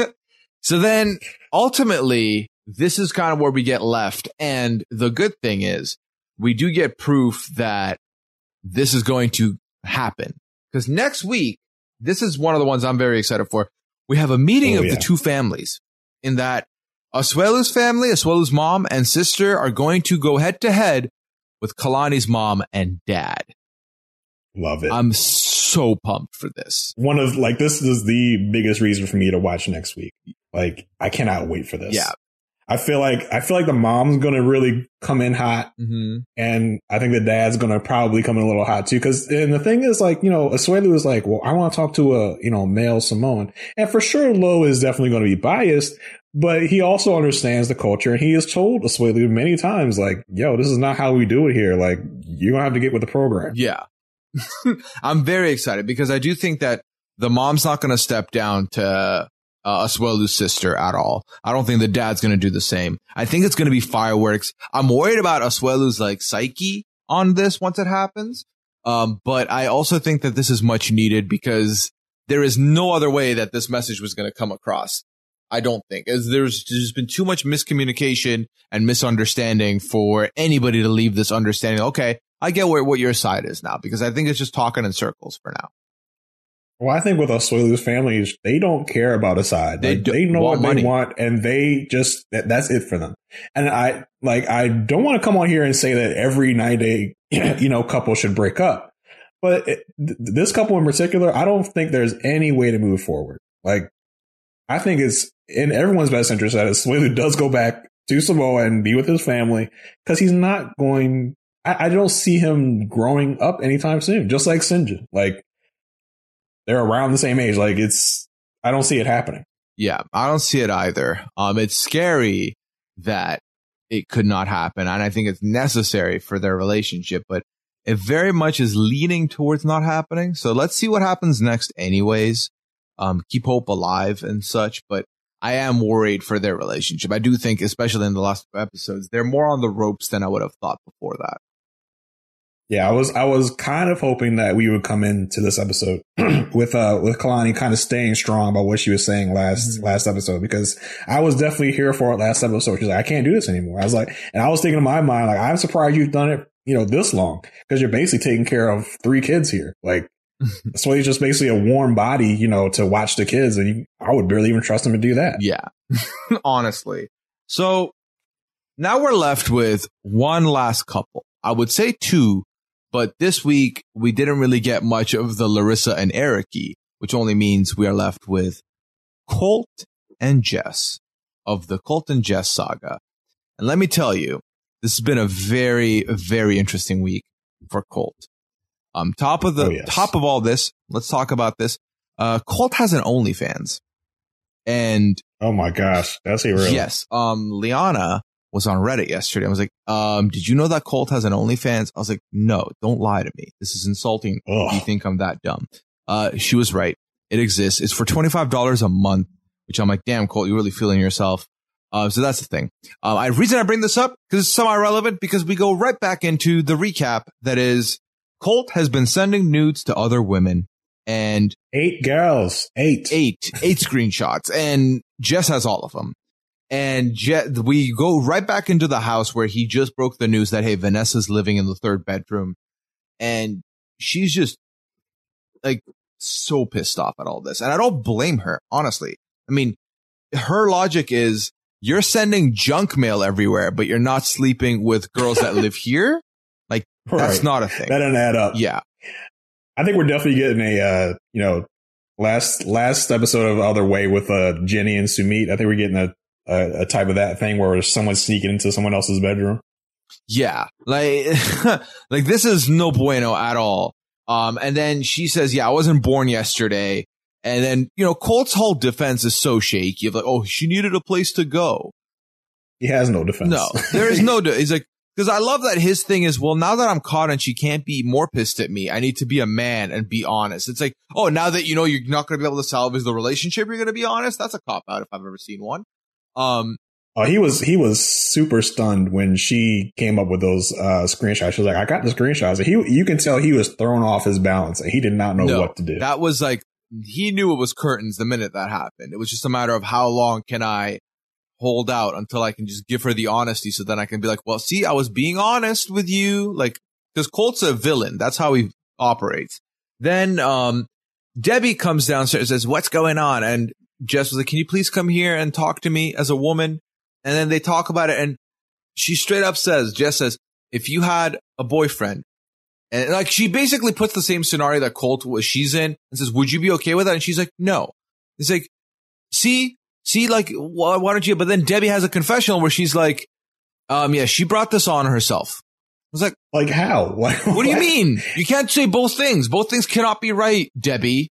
So then ultimately, this is kind of where we get left. And the good thing is we do get proof that this is going to happen because next week, this is one of the ones I'm very excited for. We have a meeting oh, of yeah. the two families in that Asuelu's family, Asuelu's mom and sister are going to go head to head with Kalani's mom and dad. Love it. I'm so pumped for this. One of like, this is the biggest reason for me to watch next week. Like, I cannot wait for this. Yeah. I feel like I feel like the mom's going to really come in hot, mm-hmm. and I think the dad's going to probably come in a little hot too. Because and the thing is, like, you know, Asuelu is like, well, I want to talk to a you know male Samoan, and for sure, Lo is definitely going to be biased, but he also understands the culture, and he has told Asuelu many times, like, yo, this is not how we do it here. Like, you're gonna have to get with the program. Yeah, I'm very excited because I do think that the mom's not going to step down to Uh, Asuelu's sister at all. I don't think the dad's going to do the same. I think it's going to be fireworks. I'm worried about Asuelu's like psyche on this once it happens. Um, but I also think that this is much needed because there is no other way that this message was going to come across. I don't think as there's there's been too much miscommunication and misunderstanding for anybody to leave this understanding. Okay, I get where what your side is now because I think it's just talking in circles for now. Well, I think with Asuelu's families, they don't care about a side. They, like, do, they know want what money. they want, and they just that, that's it for them. And I like I don't want to come on here and say that every ninety day you know couple should break up, but it, th- this couple in particular, I don't think there's any way to move forward. Like, I think it's in everyone's best interest that Asuelu does go back to Samoa and be with his family because he's not going. I, I don't see him growing up anytime soon. Just like Sinjin, like. They're around the same age. Like, it's, I don't see it happening. Yeah, I don't see it either. Um, it's scary that it could not happen. And I think it's necessary for their relationship, but it very much is leaning towards not happening. So let's see what happens next anyways. Um, keep hope alive and such. But I am worried for their relationship. I do think, especially in the last episodes, they're more on the ropes than I would have thought before that. Yeah, I was I was kind of hoping that we would come into this episode with uh with Kalani kind of staying strong about what she was saying last mm-hmm. last episode, because I was definitely here for it last episode. She's like, I can't do this anymore. I was like, and I was thinking in my mind, like, I'm surprised you've done it, you know, this long, because you're basically taking care of three kids here. Like, so he's just basically a warm body, you know, to watch the kids, and you, I would barely even trust him to do that. Yeah, honestly. So now we're left with one last couple. I would say two. But this week, we didn't really get much of the Larissa and Eriki, which only means we are left with Colt and Jess of the Colt and Jess saga. And let me tell you, this has been a very, very interesting week for Colt. Um, top of the oh, yes. top of all this, let's talk about this. Uh, Colt has an OnlyFans, and oh my gosh, that's he really? Yes. Um, Liana was on Reddit yesterday. I was like, um, did you know that Colt has an OnlyFans? I was like, no, don't lie to me. This is insulting. Ugh. You think I'm that dumb? Uh, she was right. It exists. It's for twenty-five dollars a month, which I'm like, damn, Colt, you're really feeling yourself. Uh, so that's the thing. Um, I reason I bring this up because it's semi-relevant because we go right back into the recap. That is, Colt has been sending nudes to other women and eight girls, eight, eight, eight screenshots, and Jess has all of them. And Je- we go right back into the house where he just broke the news that, hey, Vanessa's living in the third bedroom, and she's just like so pissed off at all this. And I don't blame her, honestly. I mean, her logic is you're sending junk mail everywhere, but you're not sleeping with girls that live here. Like, right. That's not a thing. That doesn't add up. Yeah. I think we're definitely getting a, uh, you know, last, last episode of Other Way with, uh, Jenny and Sumit. I think we're getting a, a, a type of that thing where someone's sneaking into someone else's bedroom. Yeah. Like, like this is no bueno at all. Um, and then she says, yeah, I wasn't born yesterday. And then, you know, Colt's whole defense is so shaky of like, oh, she needed a place to go. He has no defense. No, there is no, de- he's like, because I love that his thing is, well, now that I'm caught and she can't be more pissed at me, I need to be a man and be honest. It's like, oh, now that you know you're not going to be able to salvage the relationship, you're going to be honest. That's a cop out if I've ever seen one. Um, Oh, he was he was super stunned when she came up with those uh, screenshots. She was like, "I got the screenshots." He, you can tell he was thrown off his balance, and he did not know no, what to do. That was like he knew it was curtains the minute that happened. It was just a matter of how long can I hold out until I can just give her the honesty, so then I can be like, "Well, see, I was being honest with you." Like, because Colt's a villain. That's how he operates. Then um, Debbie comes downstairs and says, "What's going on?" And Jess was like, "Can you please come here and talk to me as a woman?" And then they talk about it, and she straight up says, Jess says, if you had a boyfriend, and like she basically puts the same scenario that Colt was she's in, and says, would you be okay with that? And she's like, no. It's like, see, see, like, why, why don't you? But then Debbie has a confessional where she's like, um, yeah, she brought this on herself. I was like, like how? What, what do you mean? You can't say both things. Both things cannot be right, Debbie.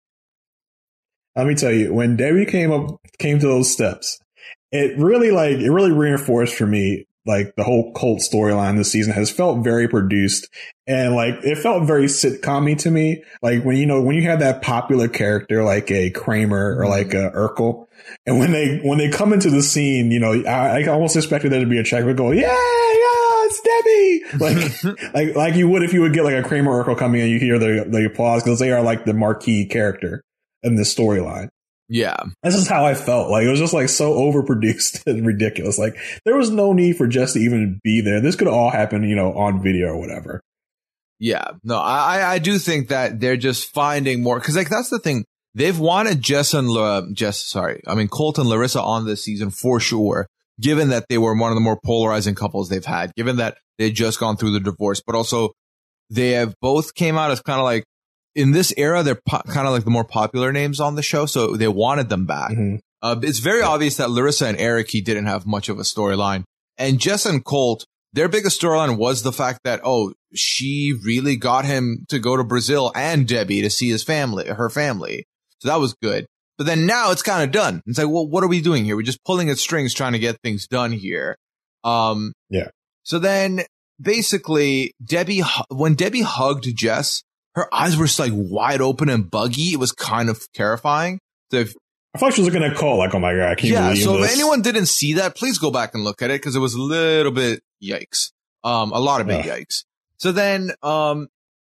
Let me tell you, when Debbie came up, came to those steps, it really like, it really reinforced for me, like the whole Colt storyline this season has felt very produced and like it felt very sitcom-y to me. Like when, you know, when you have that popular character like a Kramer or like a Urkel, and when they, when they come into the scene, you know, I, I almost expected there to be a check, but go, yeah, yeah, it's Debbie. Like, like, like you would if you would get like a Kramer Urkel coming in, you hear the, the applause because they are like the marquee character in this storyline. Yeah. This is how I felt. Like, it was just like so overproduced and ridiculous. Like, there was no need for Jess to even be there. This could all happen, you know, on video or whatever. Yeah. No, I, I do think that they're just finding more. Cause like, that's the thing. They've wanted Jess and, uh, Jess, sorry. I mean, Colt and Larissa on this season for sure, given that they were one of the more polarizing couples they've had, given that they'd just gone through the divorce, but also they have both came out as kind of like, in this era, they're po- kind of like the more popular names on the show, so they wanted them back. Mm-hmm. Uh, it's very yeah. obvious that Larissa and Eric, he didn't have much of a storyline. And Jess and Colt, their biggest storyline was the fact that, oh, she really got him to go to Brazil and Debbie to see his family, her family. So that was good. But then now it's kind of done. It's like, well, what are we doing here? We're just pulling at strings trying to get things done here. Um, yeah. So then basically, Debbie, when Debbie hugged Jess, her eyes were just like wide open and buggy. It was kind of terrifying. So if, I thought she was looking to call like, oh my God, I can't yeah, believe so this. If anyone didn't see that, please go back and look at it because it was a little bit yikes. Um, a lot of big Ugh. yikes. So then, um,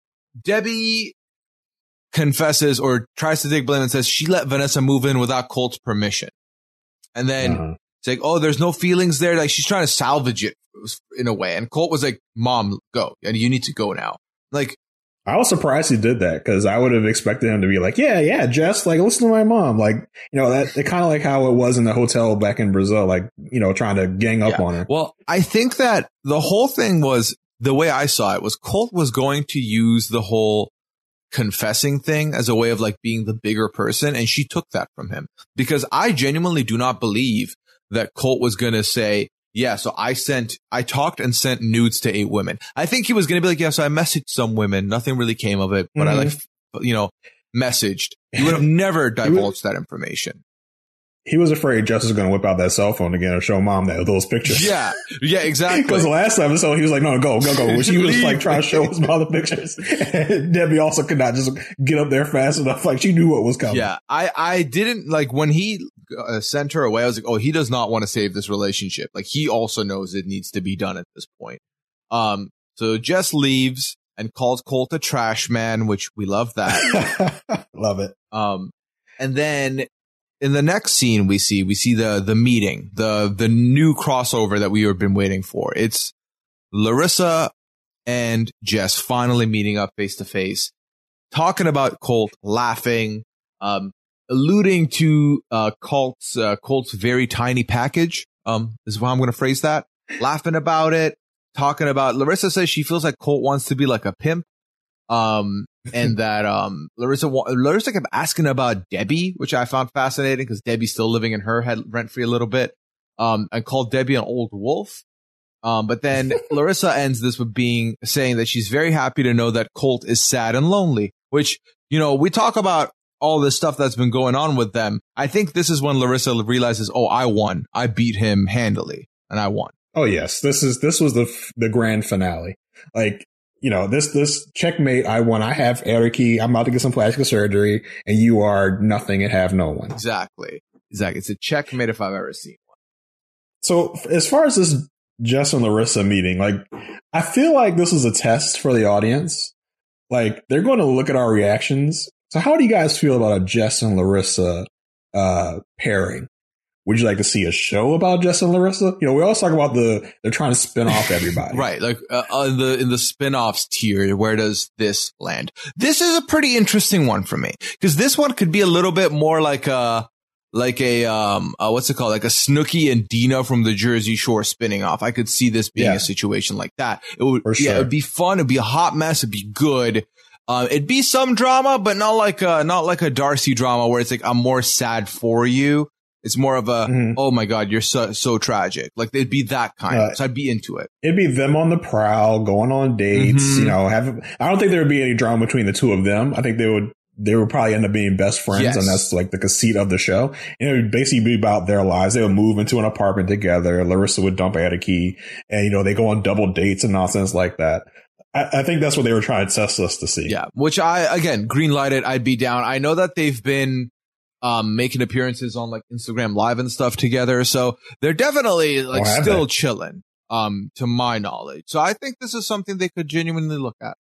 Debbie confesses or tries to take blame and says she let Vanessa move in without Colt's permission. And then uh-huh. it's like, oh, there's no feelings there. Like she's trying to salvage it in a way. And Colt was like, Mom, go. And you need to go now. Like, I was surprised he did that because I would have expected him to be like, yeah, yeah, Jess, like, listen to my mom. Like, you know, that kind of like how it was in the hotel back in Brazil, like, you know, trying to gang up yeah. on her. Well, I think that the whole thing was the way I saw it was Colt was going to use the whole confessing thing as a way of like being the bigger person. And she took that from him because I genuinely do not believe that Colt was going to say, yeah, so I sent, I talked and sent nudes to eight women. I think he was going to be like, yeah, so I messaged some women. Nothing really came of it, but mm-hmm. I like, you know, messaged. He would have never divulged that information. He was afraid Justice was going to whip out that cell phone again and show mom that those pictures. Yeah, yeah, exactly. Because the last episode, he was like, no, go, go, go. Which he was like trying to show us all the pictures. And Debbie also could not just get up there fast enough. Like she knew what was coming. Yeah, I, I didn't like when he uh, sent her away. I was like, oh, he does not want to save this relationship. Like he also knows it needs to be done at this point. Um, so Jess leaves and calls Colt a trash man, which we love that. Love it. Um, and then in the next scene we see, we see the, the meeting, the, the new crossover that we have been waiting for. It's Larissa and Jess finally meeting up face to face, talking about Colt, laughing, um, alluding to, uh, Colt's, uh, Colt's very tiny package, um, is how I'm going to phrase that, laughing about it, talking about, Larissa says she feels like Colt wants to be like a pimp. Um, and that, um, Larissa, Larissa kept asking about Debbie, which I found fascinating because Debbie's still living in her head rent free a little bit. Um, and called Debbie an old wolf. Um, but then Larissa ends this with being, saying that she's very happy to know that Colt is sad and lonely, which, you know, we talk about all this stuff that's been going on with them. I think this is when Larissa realizes, oh, I won. I beat him handily and I won. Oh, yes. This is, this was the, the grand finale. Like, you know, this, this checkmate, I won. I have Eriki. I'm about to get some plastic surgery and you are nothing and have no one. Exactly. Exactly. It's a checkmate if I've ever seen one. So as far as this Jess and Larissa meeting, like, I feel like this is a test for the audience. Like, they're going to look at our reactions. So how do you guys feel about a Jess and Larissa, uh, pairing? Would you like to see a show about Jess and Larissa? You know, we always talk about the, they're trying to spin off everybody. Right. Like, uh, in the, in the spin-offs tier, where does this land? This is a pretty interesting one for me. Cause this one could be a little bit more like a, like a, um, uh, what's it called? Like a Snooki and Dina from the Jersey Shore spinning off. I could see this being yeah. a situation like that. It would, for sure. Yeah, it'd be fun. It'd be a hot mess. It'd be good. Uh, it'd be some drama, but not like a, not like a Darcy drama where it's like, I'm more sad for you. It's more of a, mm-hmm. oh my God, you're so, so tragic. Like it'd be that kind. Uh, so I'd be into it. It'd be them on the prowl, going on dates, mm-hmm. you know, have, I don't think there would be any drama between the two of them. I think they would, they would probably end up being best friends. Yes. And that's like the conceit of the show. And it would basically be about their lives. They would move into an apartment together. Larissa would dump Eriki and, you know, they go on double dates and nonsense like that. I, I think that's what they were trying to test us to see. Yeah. Which I, again, green lighted, I'd be down. I know that they've been, um, making appearances on like Instagram Live and stuff together. So they're definitely like oh, still they? chilling, um, to my knowledge. So I think this is something they could genuinely look at.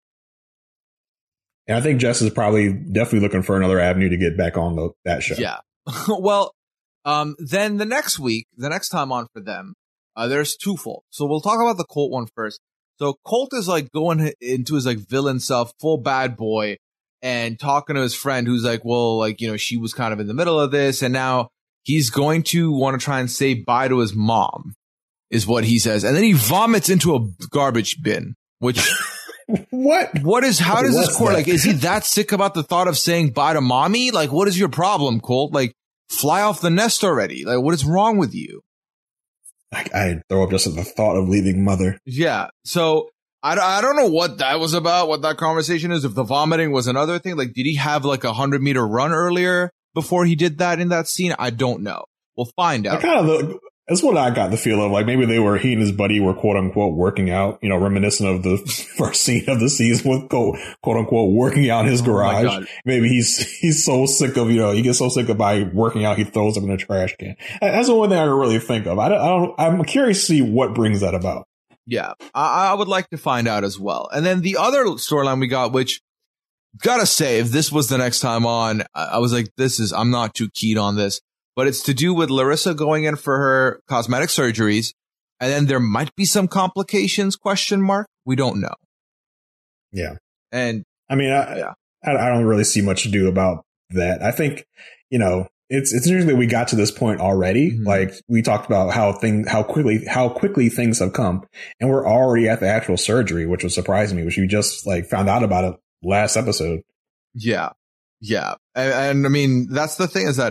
And I think Jess is probably definitely looking for another avenue to get back on the, that show. Yeah. Well, um, then the next week, the next time on for them, uh, there's twofold. So we'll talk about the Colt one first. So Colt is like going into his like villain self, full bad boy, and talking to his friend who's like, well, like, you know, she was kind of in the middle of this. And now he's going to want to try and say bye to his mom is what he says. And then he vomits into a garbage bin, which what, what is, how does this Colt, like, is he that sick about the thought of saying bye to mommy? Like, what is your problem, Colt? Like, fly off the nest already. Like, what is wrong with you? I, I throw up just at the thought of leaving mother. Yeah. So I, I don't know what that was about, what that conversation is. If the vomiting was another thing, like, did he have like a hundred meter run earlier before he did that in that scene? I don't know. We'll find out. I kind of, that's what I got the feel of. Like maybe they were, he and his buddy were quote unquote working out, you know, reminiscent of the first scene of the season with quote, quote unquote working out in his garage. Oh maybe he's, he's so sick of, you know, he gets so sick of by working out, he throws them in a trash can. That's the one thing I can really think of. I don't, I don't, I'm curious to see what brings that about. Yeah, I, I would like to find out as well. And then the other storyline we got, which gotta say, if this was the next time on, I, I was like, this is, I'm not too keen on this, but it's to do with Larissa going in for her cosmetic surgeries. And then there might be some complications, question mark. We don't know. Yeah. And I mean, I, yeah. I, I don't really see much to do about that. I think, you know, It's it's interesting that we got to this point already. Mm-hmm. Like we talked about how thing how quickly how quickly things have come, and we're already at the actual surgery, which was surprising me, which you just like found out about it last episode. Yeah, yeah, and, and I mean that's the thing is that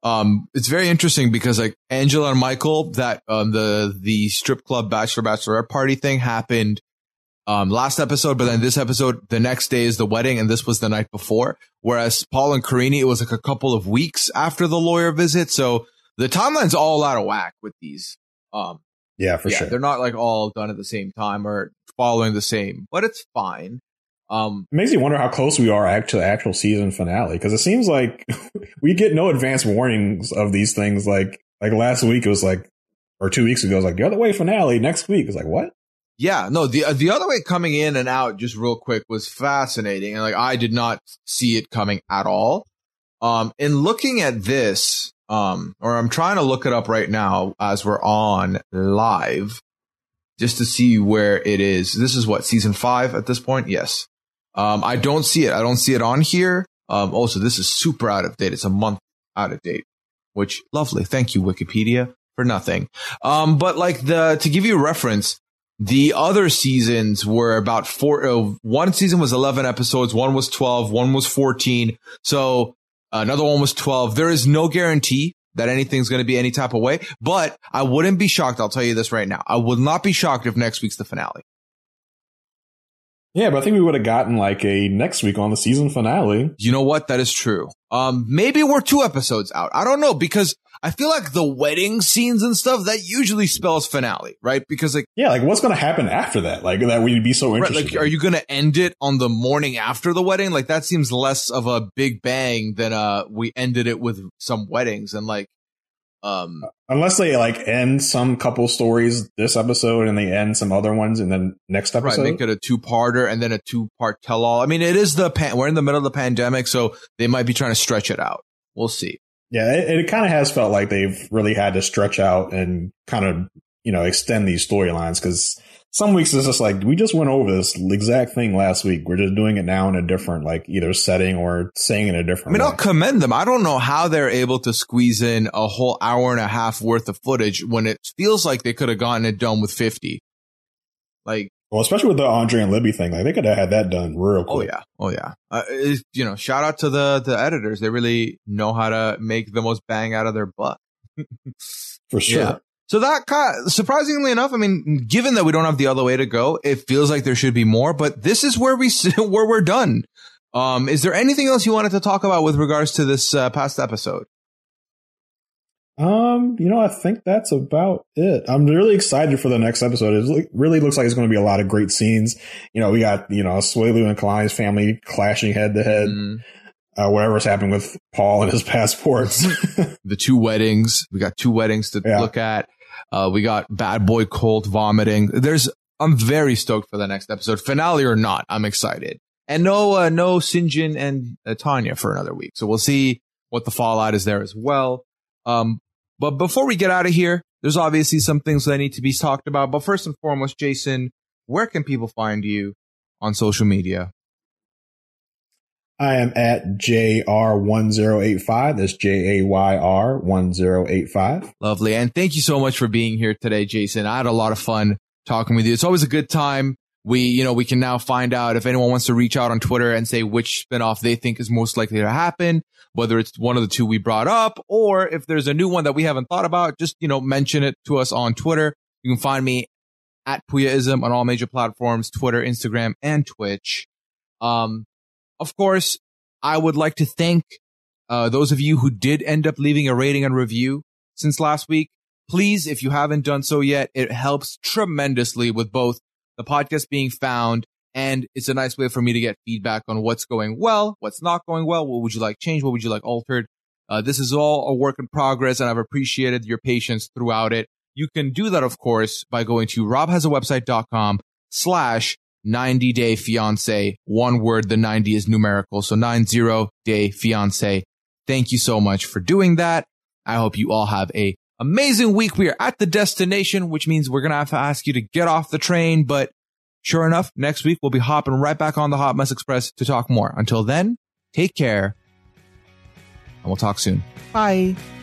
Um, it's very interesting because like Angela and Michael, that um the the strip club bachelor bachelorette party thing happened um last episode, but then this episode, the next day is the wedding, and this was the night before. Whereas Paul and Karini, it was like a couple of weeks after the lawyer visit. So the timeline's all out of whack with these. Um, yeah, for yeah, sure. They're not like all done at the same time or following the same, but it's fine. Um, it makes me wonder how close we are to the actual season finale, because it seems like we get no advance warnings of these things. Like, like last week it was like, or two weeks ago it was like the other way finale next week. It's like, what? Yeah, no, the uh, the other way coming in and out just real quick was fascinating, and like I did not see it coming at all. Um, in looking at this, um, or I'm trying to look it up right now as we're on live, just to see where it is. This is what, season five at this point? Yes. Um, I don't see it. I don't see it on here. Um, also, this is super out of date. It's a month out of date, which lovely. Thank you, Wikipedia, for nothing. Um, but like the, to give you a reference, the other seasons were about four, uh, one season was eleven episodes. One was twelve. One was fourteen. So another one was twelve. There is no guarantee that anything's going to be any type of way, but I wouldn't be shocked. I'll tell you this right now. I would not be shocked if next week's the finale. Yeah, but I think we would have gotten like a next week on the season finale. You know what? That is true. Um, maybe we're two episodes out. I don't know, because I feel like the wedding scenes and stuff, that usually spells finale, right? Because like, yeah, like what's going to happen after that? Like that we'd be so interested. Right, like, are you going to end it on the morning after the wedding? Like that seems less of a big bang than uh we ended it with some weddings and like, um, unless they like end some couple stories this episode and they end some other ones and then next episode, right, make it a two-parter and then a two-part tell-all. I mean, it is the pan- we're in the middle of the pandemic, so they might be trying to stretch it out. We'll see. Yeah, it, it kind of has felt like they've really had to stretch out and kind of, you know, extend these storylines, because some weeks it's just like, we just went over this exact thing last week. We're just doing it now in a different, like, either setting or saying it in a different I mean, way. I'll commend them. I don't know how they're able to squeeze in a whole hour and a half worth of footage when it feels like they could have gotten it done with fifty. Like, well, especially with the Andre and Libby thing, like they could have had that done real quick. Oh yeah, oh yeah. Uh, it, you know, shout out to the the editors. They really know how to make the most bang out of their butt. For sure. Yeah. So that kind of, surprisingly enough, I mean, given that we don't have the other way to go, it feels like there should be more. But this is where we where we're done. Um, is there anything else you wanted to talk about with regards to this uh, past episode? Um, you know, I think that's about it. I'm really excited for the next episode. It really looks like it's going to be a lot of great scenes. You know, we got, you know, Swaley and Kalani's family clashing head to head. Mm-hmm. Uh, whatever's happening with Paul and his passports. The two weddings. We got two weddings to yeah. look at. Uh, we got Bad Boy Colt vomiting. There's, I'm very stoked for the next episode. Finale or not, I'm excited. And no, uh, no Sinjin and uh, Tanya for another week. So we'll see what the fallout is there as well. Um, but before we get out of here, there's obviously some things that need to be talked about. But first and foremost, Jason, where can people find you on social media? I am at J R one zero eight five. That's J A Y R one zero eight five. Lovely. And thank you so much for being here today, Jason. I had a lot of fun talking with you. It's always a good time. We, you know, we can now find out if anyone wants to reach out on Twitter and say which spinoff they think is most likely to happen, whether it's one of the two we brought up, or if there's a new one that we haven't thought about, just, you know, mention it to us on Twitter. You can find me at Puyaism on all major platforms, Twitter, Instagram, and Twitch. Um, Of course, I would like to thank uh, those of you who did end up leaving a rating and review since last week. Please, if you haven't done so yet, it helps tremendously with both the podcast being found, and it's a nice way for me to get feedback on what's going well, what's not going well, what would you like changed, what would you like altered. Uh, this is all a work in progress, and I've appreciated your patience throughout it. You can do that, of course, by going to robhasawebsite.com slash ninety day fiance. One word, the ninety is numerical. So ninety day fiance. Thank you so much for doing that. I hope you all have a amazing week. We are at the destination, which means we're going to have to ask you to get off the train. But sure enough, next week we'll be hopping right back on the Hot Mess Express to talk more. Until then, take care and we'll talk soon. Bye.